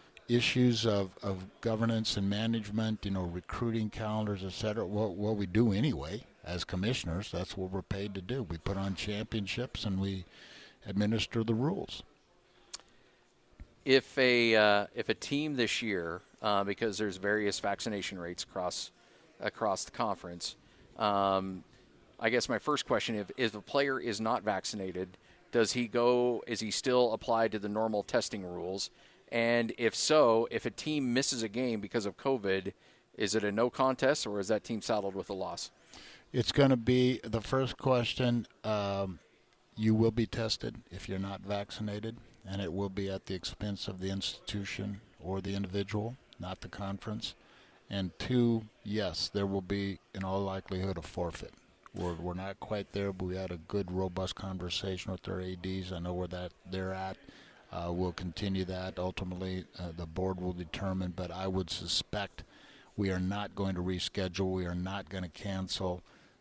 [SPEAKER 9] issues of, of governance and management, you know, recruiting calendars, et cetera? Well, well, we do anyway as commissioners. That's what we're paid to do. We put on championships and we administer the rules.
[SPEAKER 1] If a uh, if a team this year, uh, because there's various vaccination rates across across the conference, um, I guess my first question: if if a player is not vaccinated, does he go? Is he still applied to the normal testing rules? And if so, if a team misses a game because of COVID, is it a no contest, or is that team saddled with a loss?
[SPEAKER 9] It's going to be the first question. Um, you will be tested if you're not vaccinated, and it will be at the expense of the institution or the individual, not the conference. And two, yes, there will be, in all likelihood, a forfeit. We're, we're not quite there, but we had a good, robust conversation with our A Ds. I know where that they're at. Uh, we'll continue that. Ultimately, uh, the board will determine, but I would suspect we are not going to reschedule. We are not going to cancel.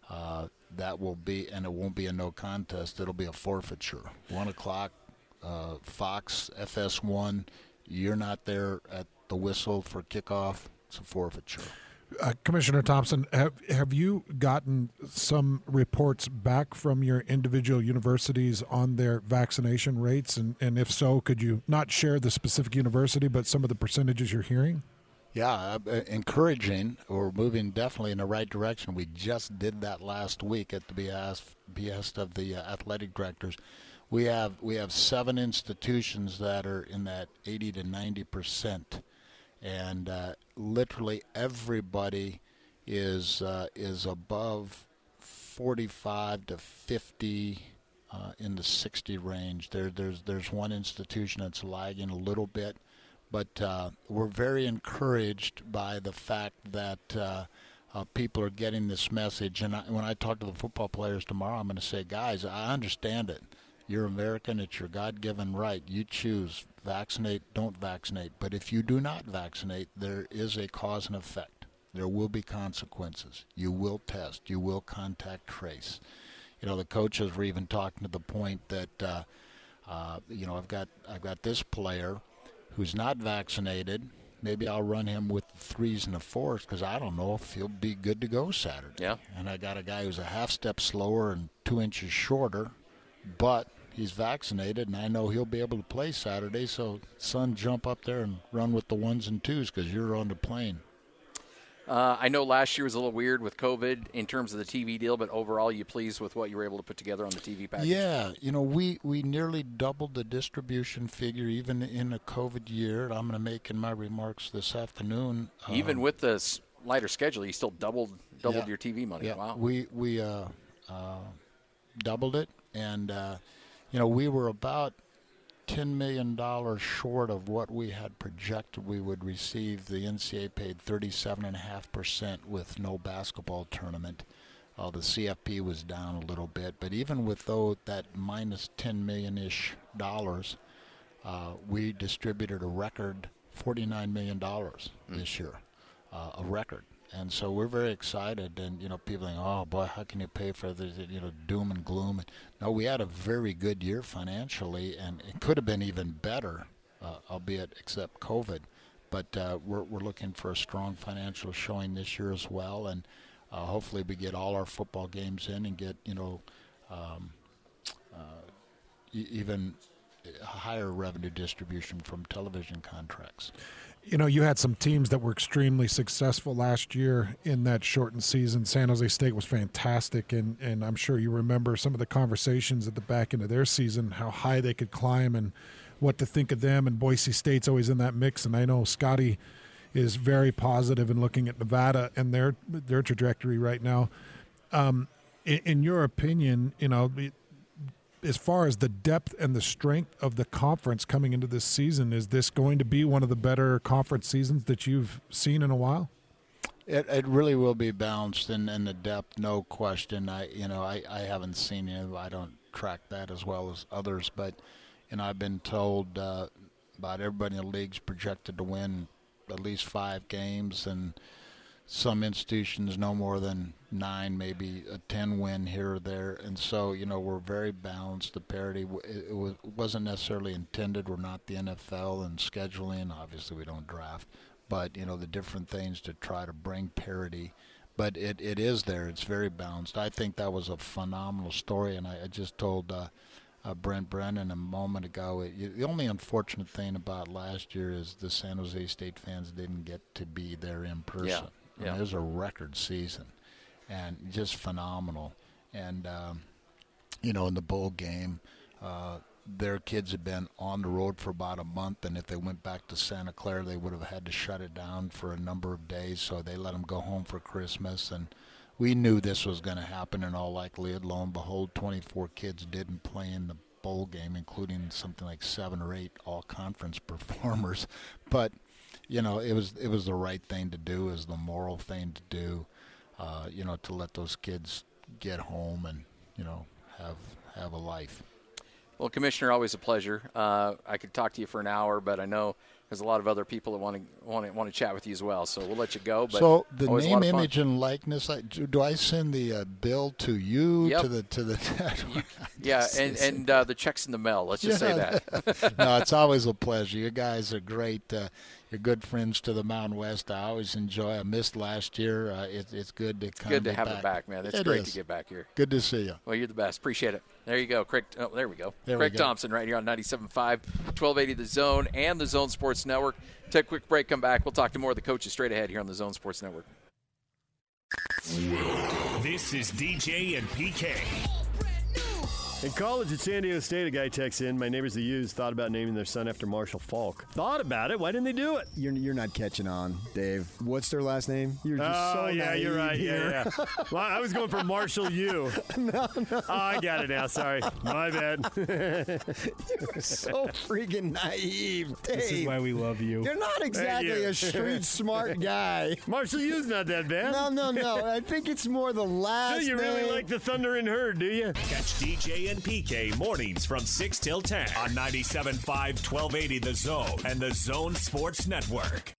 [SPEAKER 9] uh, that will be, and it won't be a no contest. It'll be a forfeiture. One o'clock, uh, Fox, F S one. You're not there at the whistle for kickoff. It's a forfeiture.
[SPEAKER 3] Uh, Commissioner Thompson, have have you gotten some reports back from your individual universities on their vaccination rates? And, and if so, could you not share the specific university, but some of the percentages you're hearing?
[SPEAKER 9] Yeah, uh, encouraging. We're moving definitely in the right direction. We just did that last week at the behest, behest of the uh, athletic directors. We have we have seven institutions that are in that eighty to ninety percent. And uh, literally everybody is uh, is above forty-five to fifty, uh, in the sixty range. There, there's there's one institution that's lagging a little bit, but uh, we're very encouraged by the fact that uh, uh, people are getting this message. And I, when I talk to the football players tomorrow, I'm going to say, guys, I understand it. You're American. It's your God-given right. You choose. Vaccinate, don't vaccinate. But if you do not vaccinate, there is a cause and effect. There will be consequences. You will test. You will contact trace. You know, the coaches were even talking to the point that, uh, uh, you know, I've got I've got this player who's not vaccinated. Maybe I'll run him with the threes and the fours because I don't know if he'll be good to go Saturday.
[SPEAKER 1] Yeah.
[SPEAKER 9] And I got a guy who's a half step slower and two inches shorter, but he's vaccinated, and I know he'll be able to play Saturday, so son, jump up there and run with the ones and twos because you're on the plane.
[SPEAKER 1] Uh, I know last year was a little weird with COVID in terms of the T V deal, but overall, you pleased with what you were able to put together on the T V package?
[SPEAKER 9] Yeah, you know, we, we nearly doubled the distribution figure even in a COVID year. I'm going to make in my remarks this afternoon.
[SPEAKER 1] Even
[SPEAKER 9] um,
[SPEAKER 1] with the lighter schedule, you still doubled doubled
[SPEAKER 9] yeah,
[SPEAKER 1] your T V money.
[SPEAKER 9] Yeah,
[SPEAKER 1] Wow.
[SPEAKER 9] we, we uh, uh, doubled it, and uh, you know, we were about ten million dollars short of what we had projected we would receive. The N C double A paid thirty-seven point five percent with no basketball tournament. Uh, the C F P was down a little bit. But even with though that minus ten million-ish dollars, uh, we distributed a record forty-nine million dollars mm. this year, uh, a record. And so we're very excited, and, you know, people think, oh, boy, how can you pay for the, you know, doom and gloom? No, we had a very good year financially, and it could have been even better, uh, albeit except COVID. But uh, we're, we're looking for a strong financial showing this year as well, and uh, hopefully we get all our football games in and get, you know, um, uh, e- even higher revenue distribution from television contracts.
[SPEAKER 3] You know, you had some teams that were extremely successful last year in that shortened season. San Jose State was fantastic, and, and I'm sure you remember some of the conversations at the back end of their season, how high they could climb and what to think of them, and Boise State's always in that mix. And I know Scotty is very positive in looking at Nevada and their their trajectory right now. Um, in, in your opinion, you know, as far as the depth and the strength of the conference coming into this season, is this going to be one of the better conference seasons that you've seen in a while?
[SPEAKER 9] It it really will be balanced in, in the depth, no question. I you know I, I haven't seen it. I don't track that as well as others, but you know I've been told uh, about everybody in the league's projected to win at least five games, and some institutions no more than nine, maybe a ten win here or there. And so, you know, we're very balanced. The parity, it, it wasn't necessarily intended. We're not the N F L and scheduling. Obviously, we don't draft. But, you know, the different things to try to bring parity. But it, it is there. It's very balanced. I think that was a phenomenal story. And I, I just told uh, uh, Brent Brennan a moment ago, it, the only unfortunate thing about last year is the San Jose State fans didn't get to be there in person.
[SPEAKER 1] Yeah. Yeah.
[SPEAKER 9] I mean, it was a record season, and just phenomenal. And, um, you know, in the bowl game, uh, their kids had been on the road for about a month, and if they went back to Santa Clara, they would have had to shut it down for a number of days, so they let them go home for Christmas. And we knew this was going to happen in all likelihood. Lo and behold, twenty-four kids didn't play in the bowl game, including something like seven or eight all-conference performers. But you know, it was it was the right thing to do, it was the moral thing to do, uh, you know, to let those kids get home and, you know, have have a life.
[SPEAKER 1] Well, Commissioner, always a pleasure. Uh, I could talk to you for an hour, but I know there's a lot of other people that want to want to want to chat with you as well. So we'll let you go. But
[SPEAKER 9] so the
[SPEAKER 1] always a
[SPEAKER 9] name,
[SPEAKER 1] lot of fun.
[SPEAKER 9] image, and likeness. I, do, do I send the uh, bill to you
[SPEAKER 1] Yep.
[SPEAKER 9] to the to the?
[SPEAKER 1] You, yeah, and and uh, the check's in the mail. Let's just
[SPEAKER 9] Yeah.
[SPEAKER 1] say that.
[SPEAKER 9] No, it's always a pleasure. You guys are great. Uh, you're good friends to the Mountain West. I always enjoy. I missed last year. Uh, it, it's good to come.
[SPEAKER 1] Good to
[SPEAKER 9] be
[SPEAKER 1] have
[SPEAKER 9] back.
[SPEAKER 1] it back, man. It's
[SPEAKER 9] It
[SPEAKER 1] great
[SPEAKER 9] is.
[SPEAKER 1] to get back here.
[SPEAKER 9] Good to see you.
[SPEAKER 1] Well, you're the best. Appreciate it. There you go, Craig. Oh, there we go.
[SPEAKER 9] There we
[SPEAKER 1] Craig
[SPEAKER 9] go.
[SPEAKER 1] Thompson right here on ninety-seven point five, twelve eighty The Zone and the Zone Sports Network. Take a quick break, come back. We'll talk to more of the coaches straight ahead here on the Zone Sports Network.
[SPEAKER 5] This is D J and P K.
[SPEAKER 10] In college at San Diego State, a guy texts in, my neighbors the U's thought about naming their son after Marshall Falk. Thought about it. Why didn't they do it?
[SPEAKER 11] You're, you're not catching on, Dave. What's their last name? You're just
[SPEAKER 10] Oh,
[SPEAKER 11] so
[SPEAKER 10] yeah, you're
[SPEAKER 11] naive
[SPEAKER 10] right.
[SPEAKER 11] here.
[SPEAKER 10] Yeah, yeah. Well, I was going for Marshall U.
[SPEAKER 11] no, no.
[SPEAKER 10] Oh, I got it now. Sorry. My bad.
[SPEAKER 11] You're so freaking naive, Dave.
[SPEAKER 10] This is why we love you.
[SPEAKER 11] You're not exactly
[SPEAKER 10] Thank you.
[SPEAKER 11] a street smart guy.
[SPEAKER 10] Marshall U's not that bad.
[SPEAKER 11] No, no, no. I think it's more the last
[SPEAKER 10] So you really
[SPEAKER 11] name.
[SPEAKER 10] like the Thunder and Herd, do you?
[SPEAKER 5] Catch D J and P K mornings from six till ten on ninety-seven point five, twelve eighty The Zone and the Zone Sports Network.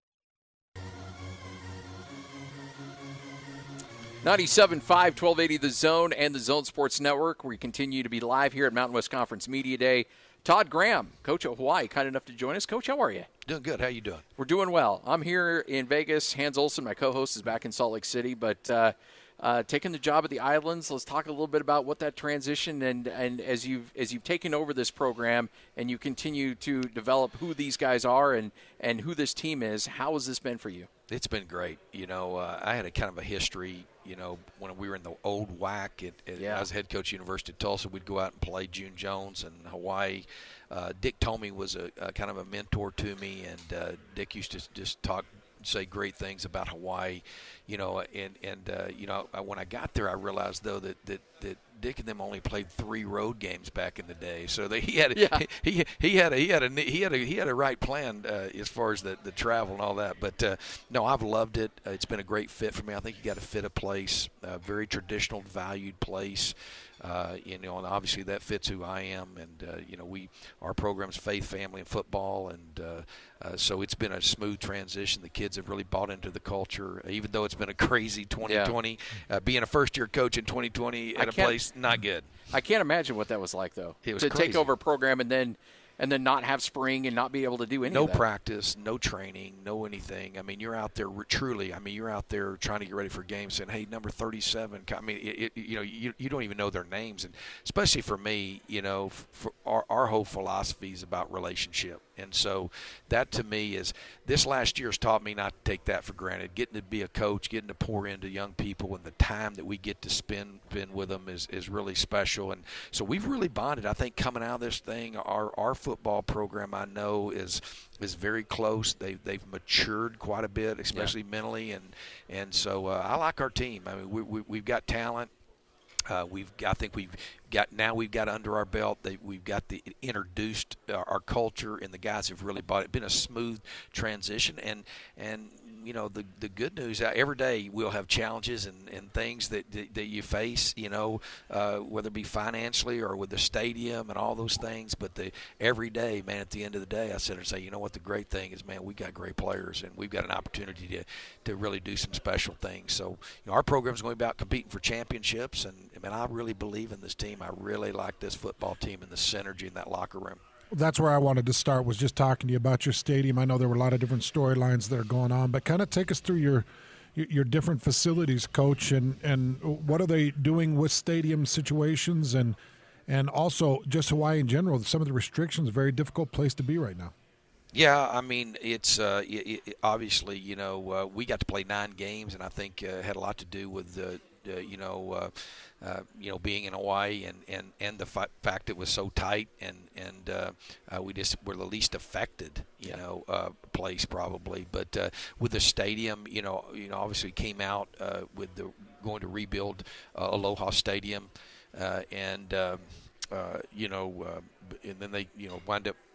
[SPEAKER 1] ninety-seven point five, twelve eighty The Zone and the Zone Sports Network. We continue to be live here at Mountain West Conference Media Day. Todd Graham, coach of Hawaii, kind enough to join us. Coach, how are you?
[SPEAKER 12] Doing good. How you doing?
[SPEAKER 1] We're doing well. I'm here in Vegas. Hans Olsen, my co-host, is back in Salt Lake City, but uh, uh, taking the job at the Islands. Let's talk a little bit about what that transition and, and as you've as you've taken over this program and you continue to develop who these guys are and, and who this team is. How has this been for you?
[SPEAKER 12] It's been great. You know, uh, I had a kind of a history. You know, when we were in the old W A C, at, at,
[SPEAKER 1] Yeah.
[SPEAKER 12] I was head coach at University of Tulsa. We'd go out and play June Jones and Hawaii. Uh, Dick Tomey was a, a kind of a mentor to me, and uh, Dick used to just talk, say great things about Hawaii. You know, and and uh, you know, when I got there, I realized though that that, that Dick and them only played three road games back in the day, so they, he had a,
[SPEAKER 1] Yeah.
[SPEAKER 12] he he had a he had a he had a he had a right plan uh, as far as the, the travel and all that. But uh, no, I've loved it. Uh, it's been a great fit for me. I think you got to fit a place, a very traditional, valued place. Uh, you know, and obviously that fits who I am. And uh, you know, we our program's faith, family, and football, and uh, uh, so it's been a smooth transition. The kids have really bought into the culture, even though it's been a crazy twenty twenty. Yeah. Uh, being a first-year coach in twenty twenty at
[SPEAKER 1] I
[SPEAKER 12] a
[SPEAKER 1] can't-
[SPEAKER 12] place, not good.
[SPEAKER 1] I can't imagine what that was like, though.
[SPEAKER 12] It was
[SPEAKER 1] to
[SPEAKER 12] crazy.
[SPEAKER 1] take over a program and then and then not have spring and not be able to do any
[SPEAKER 12] No
[SPEAKER 1] of that.
[SPEAKER 12] practice, no training, no anything. I mean, you're out there truly. I mean, you're out there trying to get ready for games, saying, "Hey, number thirty-seven." I mean, it, it, you know, you you don't even know their names, and especially for me, you know, for our our whole philosophy is about relationship, and so that to me is this last year has taught me not to take that for granted. Getting to be a coach, getting to pour into young people, and the time that we get to spend spend with them is is really special, and so we've really bonded. I think coming out of this thing, our our football program I know is is very close. They they've matured quite a bit, especially yeah. mentally, and and so uh, I like our team. I mean, we, we we've got talent. Uh, we've I think we've got now we've got under our belt. They, we've got the introduced our, our culture, and the guys have really bought it. It's been a smooth transition, and and. You know, the the good news, uh, every day we'll have challenges and, and things that, that, that you face, you know, uh, whether it be financially or with the stadium and all those things. But the every day, man, at the end of the day, I sit there and say, you know what, the great thing is, man, we got great players, and we've got an opportunity to, to really do some special things. So, you know, our program is going to be about competing for championships, and, man, I really believe in this team. I really like this football team and the synergy in that locker room.
[SPEAKER 3] That's where I wanted to start, was just talking to you about your stadium. I know there were a lot of different storylines that are going on, but kind of take us through your your different facilities, Coach, and, and what are they doing with stadium situations, and and also just Hawaii in general. Some of the restrictions, a very difficult place to be right now.
[SPEAKER 12] Yeah, I mean, it's uh, it, it, obviously, you know, uh, we got to play nine games, and I think uh, had a lot to do with the, uh, you know, uh, uh, you know, being in Hawaii and, and, and the fi- fact it was so tight, and and uh, uh, we just were the least affected, you yeah. know, uh, place probably. But uh, with the stadium, you know, you know, obviously came out uh, with the going to rebuild uh, Aloha Stadium, uh, and uh, uh, you know, uh, and then they, you know, wind up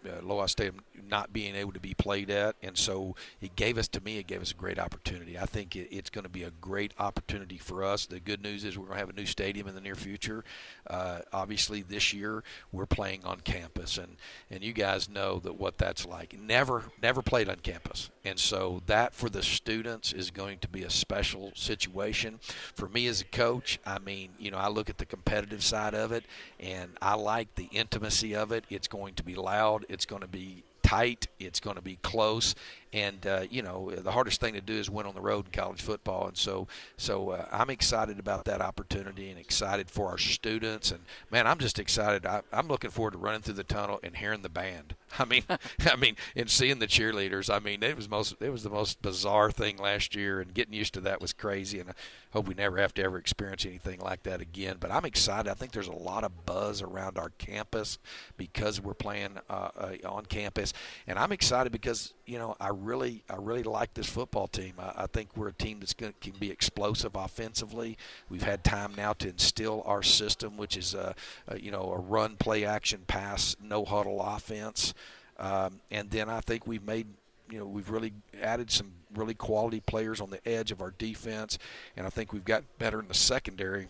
[SPEAKER 12] uh, Loa Stadium not being able to be played at, and so it gave us, to me, it gave us a great opportunity. I think it, it's going to be a great opportunity for us. The good news is we're going to have a new stadium in the near future. Uh, obviously, this year we're playing on campus, and, and you guys know that what that's like. Never, never played on campus, and so that for the students is going to be a special situation. For me as a coach, I mean, you know, I look at the competitive side of it, and I like the intimacy of it. It's going to be loud. It's going to be tight. It's going to be close. And, uh, you know, the hardest thing to do is win on the road in college football. And so so uh, I'm excited about that opportunity and excited for our students. And, man, I'm just excited. I, I'm looking forward to running through the tunnel and hearing the band. I mean, I mean, and seeing the cheerleaders. I mean, it was most it was the most bizarre thing last year, and getting used to that was crazy. And I hope we never have to ever experience anything like that again. But I'm excited. I think there's a lot of buzz around our campus because we're playing uh, uh, on campus. And I'm excited because, you know, I really I really like this football team. I, I think we're a team that's going can be explosive offensively. We've had time now to instill our system, which is a, a you know a run, play, action, pass, no huddle offense. Um, and then I think we've made you know we've really added some really quality players on the edge of our defense, and I think we've got better in the secondary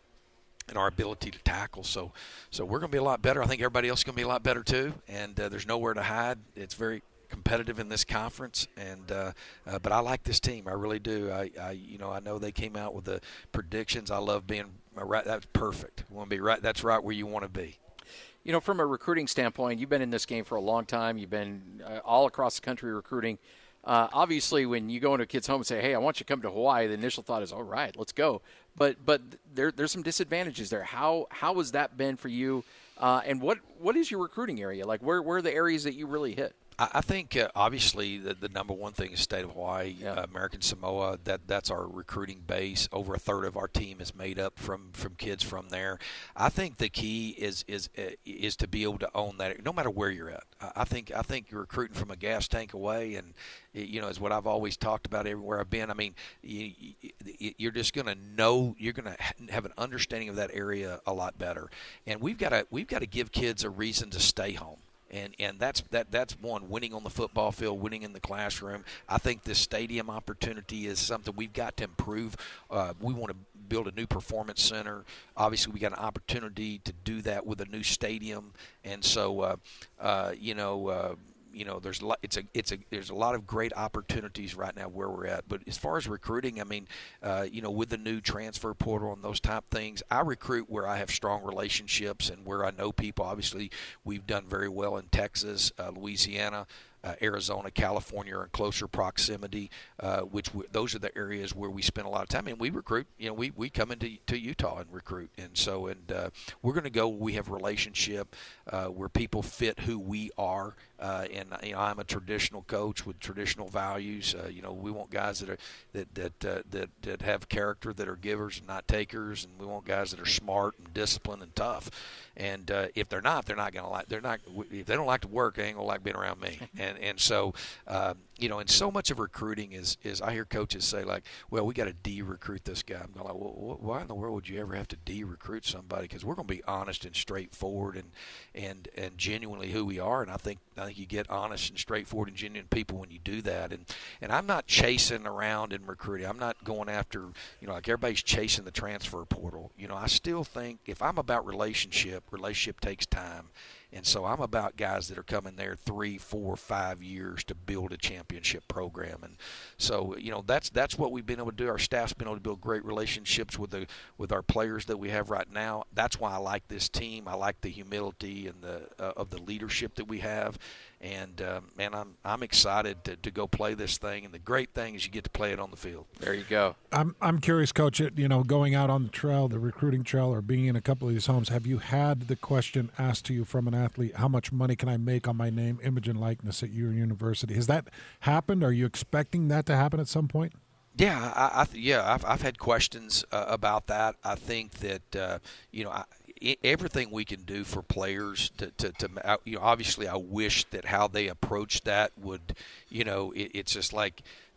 [SPEAKER 12] and our ability to tackle. So so we're going to be a lot better. I think everybody else is going to be a lot better too, and uh, there's nowhere to hide. It's very competitive in this conference, and uh, uh, but I like this team. I really do. I, I you know I know they came out with the predictions. I love being right. That's perfect. You want to be right. That's right where you want to be.
[SPEAKER 1] You know, from a recruiting standpoint, you've been in this game for a long time. You've been uh, all across the country recruiting. Uh, obviously, when you go into a kid's home and say, hey, I want you to come to Hawaii, the initial thought is, all right, let's go. But but there there's some disadvantages there. How how has that been for you? Uh, and what what is your recruiting area? Like, where, where are the areas that you really hit?
[SPEAKER 12] I think uh, obviously the, the number one thing is state of Hawaii, yeah. uh, American Samoa. That that's our recruiting base. Over a third of our team is made up from, from kids from there. I think the key is is uh, is to be able to own that, no matter where you're at. I think I think you're recruiting from a gas tank away, and you know is what I've always talked about everywhere I've been. I mean, you, you're just going to know, you're going to have an understanding of that area a lot better, and we've got to we've got to give kids a reason to stay home. And and that's that that's one, winning on the football field, winning in the classroom. I think this stadium opportunity is something we've got to improve. Uh, we want to build a new performance center. Obviously, we got an opportunity to do that with a new stadium. And so, uh, uh, you know, uh, you know, there's a lot, it's a it's a there's a lot of great opportunities right now where we're at. But as far as recruiting, I mean, uh, you know, with the new transfer portal and those type things, I recruit where I have strong relationships and where I know people. Obviously, we've done very well in Texas, uh, Louisiana. Uh, Arizona, California are in closer proximity, uh, which w- those are the areas where we spend a lot of time. And we recruit, you know, we, we come into to Utah and recruit. And so, and uh, we're going to go, we have relationship uh, where people fit who we are. Uh, and, you know, I'm a traditional coach with traditional values. Uh, you know, we want guys that are, that, that, uh, that, that have character, that are givers and not takers. And we want guys that are smart and disciplined and tough. And uh, if they're not, they're not going to like, they're not, if they don't like to work, they ain't going to like being around me. And, and so, um, you know, and so much of recruiting is, is I hear coaches say, like, well, we got to de-recruit this guy. I'm going like, well, why in the world would you ever have to de-recruit somebody? Because we're going to be honest and straightforward and, and, and genuinely who we are. And I think I think you get honest and straightforward and genuine people when you do that. And, and I'm not chasing around in recruiting. I'm not going after, you know, like everybody's chasing the transfer portal. You know, I still think if I'm about relationship, relationship takes time. And so I'm about guys that are coming there three, four, five years to build a championship program. And so, you know, that's that's what we've been able to do. Our staff's been able to build great relationships with the with our players that we have right now. That's why I like this team. I like the humility and the uh, of the leadership that we have. And, uh, man, I'm I'm excited to, to go play this thing. And the great thing is you get to play it on the field.
[SPEAKER 1] There you go.
[SPEAKER 3] I'm I'm curious, Coach, you know, going out on the trail, the recruiting trail, or being in a couple of these homes, have you had the question asked to you from an athlete, how much money can I make on my name, image, and likeness at your university? Has that happened? Are you expecting that to happen at some point?
[SPEAKER 12] Yeah, I, I yeah, I've I've had questions uh, about that. I think that uh, you know, I, everything we can do for players to, to, to you know, obviously I wish that how they approach that would, you know, it, it's just like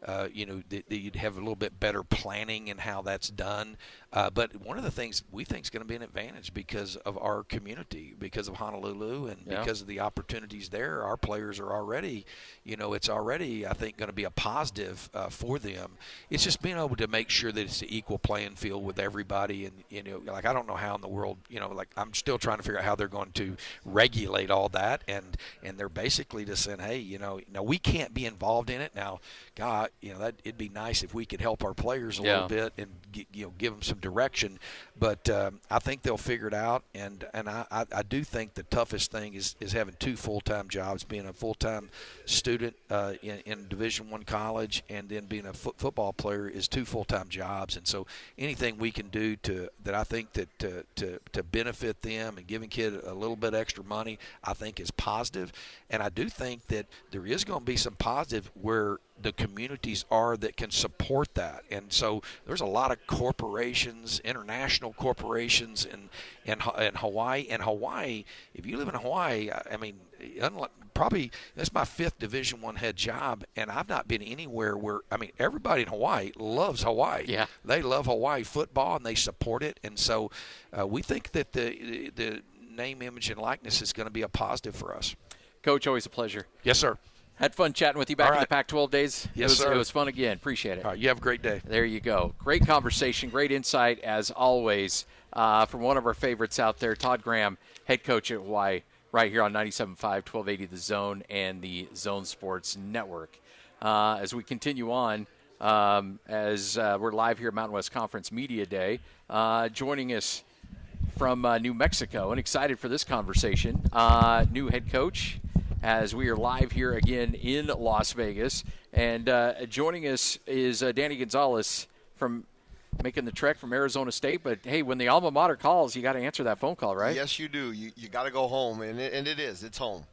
[SPEAKER 12] uh, you know, that, that you'd have a little bit better planning in how that's done. Uh, but one of the things we think is going to be an advantage because of our community, because of Honolulu, and
[SPEAKER 1] Yeah.
[SPEAKER 12] because of the opportunities there. Our players are already, you know, it's already, I think, going to be a positive uh, for them. It's just being able to make sure that it's an equal playing field with everybody. And, you know, like I don't know how in the world, you know, like I'm still trying to figure out how they're going to regulate all that. And, and they're basically just saying, hey, you know, now we can't be involved in it. Now, God, you know, that it'd be nice if we could help our players a
[SPEAKER 1] Yeah.
[SPEAKER 12] little bit and, g- you know, give them some direction. But um, I think they'll figure it out. And, and I, I, I do think the toughest thing is, is having two full-time jobs, being a full-time student uh, in, in Division One college and then being a fo- football player is two full-time jobs. And so anything we can do to that I think that to, to, to benefit them and giving kids a little bit extra money, I think is positive. And I do think that there is going to be some positive where the communities are that can support that. And so there's a lot of corporations, international corporations in, in, in Hawaii. And Hawaii, if you live in Hawaii, I mean, unlike, probably that's my fifth Division One head job, and I've not been anywhere where, I mean, everybody in Hawaii loves Hawaii.
[SPEAKER 1] Yeah.
[SPEAKER 12] They love Hawaii football, and they support it. And so uh, we think that the, the name, image, and likeness is going to be a positive for us.
[SPEAKER 1] Coach, always a pleasure.
[SPEAKER 12] Yes, sir.
[SPEAKER 1] Had fun chatting with you back
[SPEAKER 12] All
[SPEAKER 1] in the
[SPEAKER 12] right.
[SPEAKER 1] Pac twelve days.
[SPEAKER 12] Yes,
[SPEAKER 1] it was,
[SPEAKER 12] sir.
[SPEAKER 1] It was fun again. Appreciate it.
[SPEAKER 12] All right, you have a great day.
[SPEAKER 1] There you go. Great conversation, great insight as always uh, from one of our favorites out there, Todd Graham, head coach at Hawaii, right here on ninety-seven point five, twelve eighty The Zone and the Zone Sports Network. Uh, as we continue on, um, as uh, we're live here at Mountain West Conference Media Day, uh, joining us from uh, New Mexico and excited for this conversation, uh, new head coach, as we are live here again in Las Vegas. And uh, joining us is uh, Danny Gonzalez from making the trek from Arizona State. But, hey, when the alma mater calls, you got to answer that phone call, right?
[SPEAKER 13] Yes, you do. You you got to go home, and it, and it is. It's home.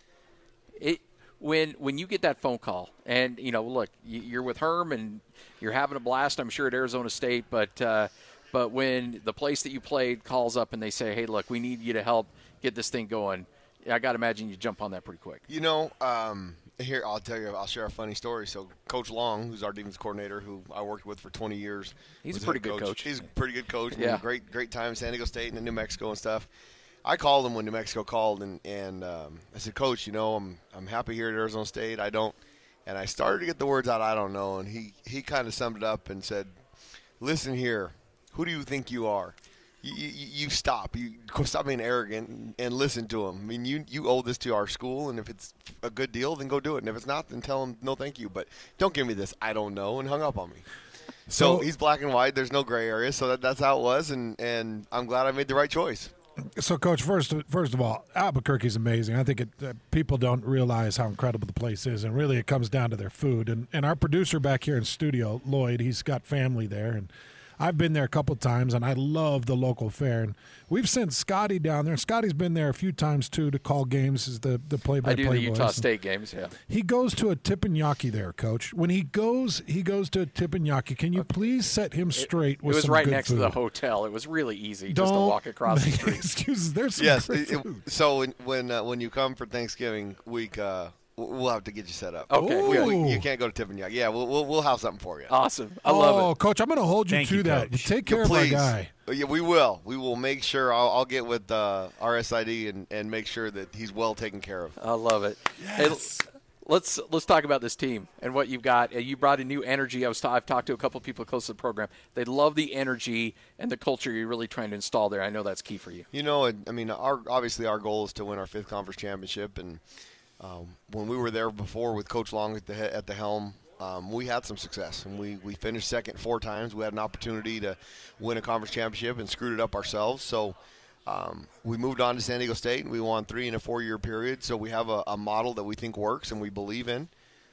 [SPEAKER 1] It when when you get that phone call, and, you know, look, you- you're with Herm and you're having a blast, I'm sure, at Arizona State. But, uh, but when the place that you played calls up and they say, hey, look, we need you to help get this thing going, I got to imagine you jump on that pretty quick.
[SPEAKER 13] You know, um, here, I'll tell you, I'll share a funny story. So Coach Long, who's our defense coordinator, who I worked with for twenty years.
[SPEAKER 1] He's a
[SPEAKER 13] was
[SPEAKER 1] pretty
[SPEAKER 13] head
[SPEAKER 1] good coach.
[SPEAKER 13] He's a pretty good coach.
[SPEAKER 1] Yeah.
[SPEAKER 13] Yeah. Great, great time in San Diego State and in New Mexico and stuff. I called him when New Mexico called, and, and um, I said, Coach, you know, I'm I'm happy here at Arizona State. I don't – and I started to get the words out, I don't know. And he, he kind of summed it up and said, listen here, who do you think you are? You, you, you stop. You stop being arrogant and, and listen to him. I mean, you you owe this to our school, and if it's a good deal, then go do it. And if it's not, then tell him no, thank you. But don't give me this. I don't know, and hung up on me. So,
[SPEAKER 3] So-
[SPEAKER 13] he's black and white. There's no gray area. So that, that's how it was, and and I'm glad I made the right choice.
[SPEAKER 3] So, Coach, first first of all, Albuquerque's amazing. I think it, uh, people don't realize how incredible the place is, and really it comes down to their food. And and our producer back here in studio, Lloyd, he's got family there, and I've been there a couple times, and I love the local fare. And we've sent Scotty down there. Scotty's been there a few times too to call games as the the play by
[SPEAKER 1] I
[SPEAKER 3] play
[SPEAKER 1] do the
[SPEAKER 3] voice.
[SPEAKER 1] Utah
[SPEAKER 3] And
[SPEAKER 1] State games, yeah.
[SPEAKER 3] He goes to a teppanyaki there, Coach. When he goes, he goes to a teppanyaki. Can you please set him straight
[SPEAKER 1] It
[SPEAKER 3] with
[SPEAKER 1] was
[SPEAKER 3] some
[SPEAKER 1] right
[SPEAKER 3] good
[SPEAKER 1] next
[SPEAKER 3] food?
[SPEAKER 1] to the hotel. It was really easy just to
[SPEAKER 3] Don't
[SPEAKER 1] walk across the
[SPEAKER 3] make
[SPEAKER 1] street.
[SPEAKER 3] Excuses. There's some
[SPEAKER 13] Yes.
[SPEAKER 3] great
[SPEAKER 13] it-
[SPEAKER 3] food.
[SPEAKER 13] it- so when when, uh, when you come for Thanksgiving week, uh, we'll have to get you set up.
[SPEAKER 1] Okay,
[SPEAKER 3] Ooh.
[SPEAKER 1] good.
[SPEAKER 13] We- you can't go to Tippinac. Yeah, we'll, we'll we'll have something for you.
[SPEAKER 1] Awesome. I
[SPEAKER 3] oh,
[SPEAKER 1] love it.
[SPEAKER 3] Coach, I'm going to hold you
[SPEAKER 8] Thank
[SPEAKER 3] to
[SPEAKER 8] you,
[SPEAKER 3] that.
[SPEAKER 8] Coach.
[SPEAKER 3] Take
[SPEAKER 13] Yeah,
[SPEAKER 3] care of my
[SPEAKER 13] please.
[SPEAKER 3] guy.
[SPEAKER 13] Uh, Yeah, we will. We will make sure. I'll, I'll get with uh, R S I D and, and make sure that he's well taken care of.
[SPEAKER 1] I love it. Hey,
[SPEAKER 3] Yes.
[SPEAKER 1] let's let's talk about this team and what you've got. Uh, You brought a new energy. I was ta- I've talked to a couple of people close to the program. They love the energy and the culture you're really trying to install there. I know that's key for you.
[SPEAKER 13] You know, I mean, our obviously our goal is to win our fifth conference championship, and um, when we were there before with Coach Long at the he- at the helm, um, we had some success, and we, we finished second four times. We had an opportunity to win a conference championship and screwed it up ourselves. So um, we moved on to San Diego State, and we won three in a four-year period. So we have a, a model that we think works and we believe in.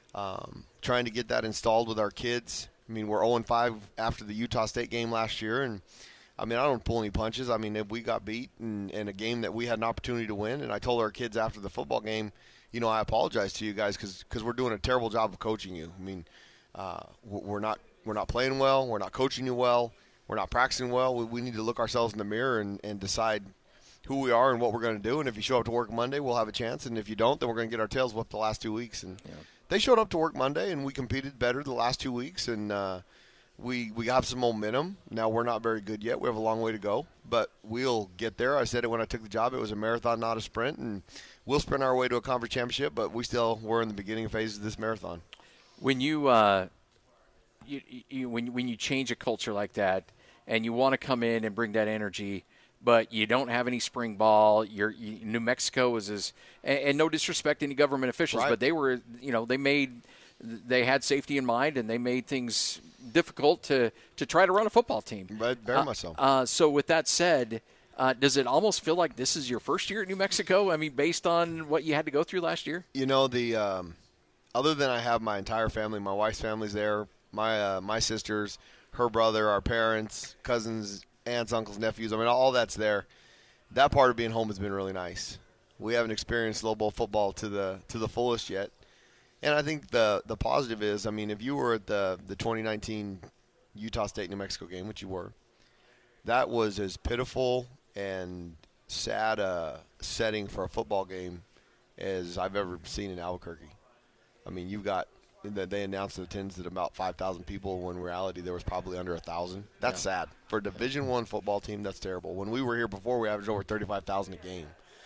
[SPEAKER 13] Um, trying to get that installed with our kids. I mean, we're oh and five after the Utah State game last year, and I mean, I don't pull any punches. I mean, if we got beat in, in a game that we had an opportunity to win, and I told our kids after the football game, you know, I apologize to you guys because we're doing a terrible job of coaching you. I mean, uh, we're not we're not playing well. We're not coaching you well. We're not practicing well. We, we need to look ourselves in the mirror and, and decide who we are and what we're going to do. And if you show up to work Monday, we'll have a chance. And if you don't, then we're going to get our tails whipped the last two weeks. And they showed up to work Monday, and we competed better the last two weeks, and uh, we we have some momentum. Now, we're not very good yet. We have a long way to go, but we'll get there. I said it when I took the job. It was a marathon, not a sprint, and we'll sprint our way to a conference championship, but we still we're in the beginning phases of this marathon.
[SPEAKER 1] When you, uh, you, you when when you change a culture like that, and you want to come in and bring that energy, but you don't have any spring ball. You're you, New Mexico was as and, and no disrespect to any government officials,
[SPEAKER 13] Right.
[SPEAKER 1] but they were you know they made they had safety in mind, and they made things difficult to to try to run a football team.
[SPEAKER 13] But very
[SPEAKER 1] uh,
[SPEAKER 13] much so.
[SPEAKER 1] Uh, so with that said. Uh, does it almost feel like this is your first year at New Mexico? I mean, based on what you had to go through last year?
[SPEAKER 13] You know, the um, other than I have my entire family, my wife's family's there, my uh, my sisters, her brother, our parents, cousins, aunts, uncles, nephews. I mean, all that's there. That part of being home has been really nice. We haven't experienced low bowl football to the to the fullest yet, and I think the the positive is, I mean, if you were at the the twenty nineteen Utah State New Mexico game, which you were, that was as pitiful and sad a setting for a football game as I've ever seen in Albuquerque. I mean, you've got they announced the attendance at about five thousand people when in reality there was probably under one thousand. That's yeah. sad. For a Division One football team, that's terrible. When we were here before, we averaged over thirty-five thousand a game.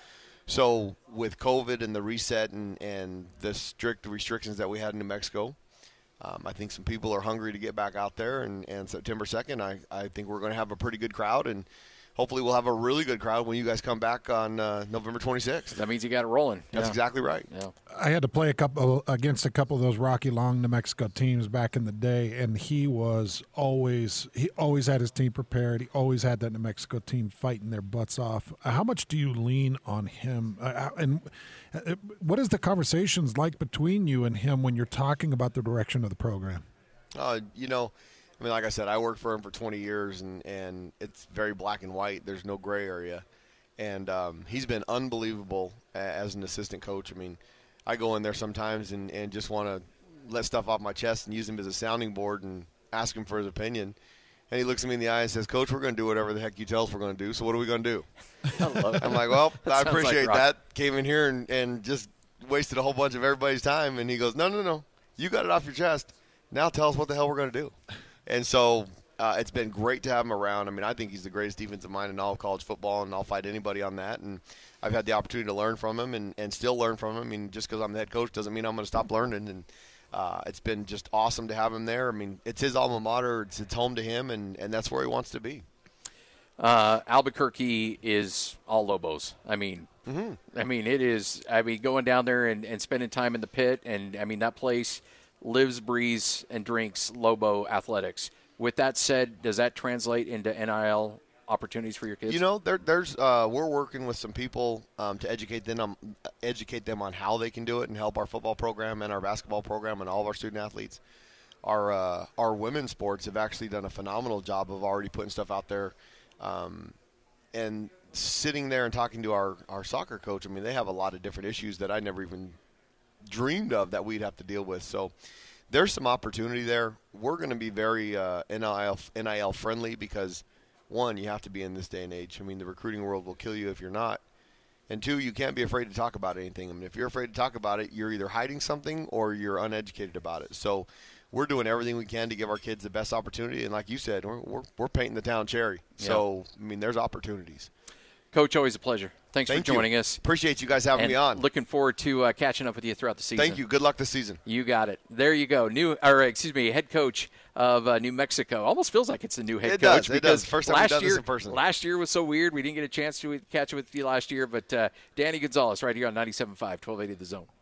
[SPEAKER 13] So with COVID and the reset and, and the strict restrictions that we had in New Mexico, um, I think some people are hungry to get back out there. And, and September second, I, I think we're going to have a pretty good crowd. And hopefully we'll have a really good crowd when you guys come back on uh, November twenty-sixth.
[SPEAKER 1] That means you got it rolling.
[SPEAKER 13] That's
[SPEAKER 1] yeah.
[SPEAKER 13] exactly right.
[SPEAKER 1] Yeah.
[SPEAKER 3] I had to play a couple against a couple of those Rocky Long New Mexico teams back in the day, and he was always he always had his team prepared. He always had that New Mexico team fighting their butts off. Uh, how much do you lean on him? Uh, and uh, what is the conversations like between you and him when you're talking about the direction of the program?
[SPEAKER 13] Uh, you know. I mean, like I said, I worked for him for twenty years, and, and it's very black and white. There's no gray area. And um, he's been unbelievable as an assistant coach. I mean, I go in there sometimes and, and just want to let stuff off my chest and use him as a sounding board and ask him for his opinion. And he looks at me in the eye and says, Coach, we're going to do whatever the heck you tell us we're going to do, so what are we going to do?
[SPEAKER 1] I love it.
[SPEAKER 13] I'm like, well, I appreciate
[SPEAKER 1] like
[SPEAKER 13] that. Came in here and, and just wasted a whole bunch of everybody's time. And he goes, no, no, no. You got it off your chest. Now tell us what the hell we're going to do. And so uh, it's been great to have him around. I mean, I think he's the greatest defensive mind in all of college football, and I'll fight anybody on that. And I've had the opportunity to learn from him and, and still learn from him. I mean, just because I'm the head coach doesn't mean I'm going to stop learning. And uh, it's been just awesome to have him there. I mean, it's his alma mater. It's, it's home to him, and, and that's where he wants to be.
[SPEAKER 1] Uh, Albuquerque is all Lobos. I mean,
[SPEAKER 13] mm-hmm.
[SPEAKER 1] I mean, it is. I mean, going down there and, and spending time in the pit, and I mean, that place lives, breathes, and drinks Lobo athletics. With that said, does that translate into N I L opportunities for your kids?
[SPEAKER 13] You know, there, there's uh, we're working with some people um, to educate them, um, educate them on how they can do it and help our football program and our basketball program and all of our student athletes. Our uh, our women's sports have actually done a phenomenal job of already putting stuff out there, um, and sitting there and talking to our, our soccer coach. I mean, they have a lot of different issues that I never even dreamed of that we'd have to deal with. So there's some opportunity there. We're going to be very uh, N I L, N I L friendly because, one, you have to be in this day and age. I mean, the recruiting world will kill you if you're not. And two, you can't be afraid to talk about anything. I mean, if you're afraid to talk about it, you're either hiding something or you're uneducated about it. So we're doing everything we can to give our kids the best opportunity. And like you said, we're we're, we're painting the town cherry. Yeah. So, I mean, there's opportunities.
[SPEAKER 1] Coach, always a pleasure. Thanks
[SPEAKER 13] Thank
[SPEAKER 1] for joining
[SPEAKER 13] you.
[SPEAKER 1] us.
[SPEAKER 13] Appreciate you guys having
[SPEAKER 1] and
[SPEAKER 13] me on.
[SPEAKER 1] Looking forward to uh, catching up with you throughout the season.
[SPEAKER 13] Thank you. Good luck this season.
[SPEAKER 1] You got it. There you go. New, or excuse me, head coach of uh, New Mexico. Almost feels like it's a new head
[SPEAKER 13] it
[SPEAKER 1] coach.
[SPEAKER 13] Does, it does. First time
[SPEAKER 1] last
[SPEAKER 13] we've done
[SPEAKER 1] year,
[SPEAKER 13] this in person.
[SPEAKER 1] Last year was so weird. We didn't get a chance to catch up with you last year. But uh, Danny Gonzalez right here on ninety-seven point five, twelve eighty The Zone.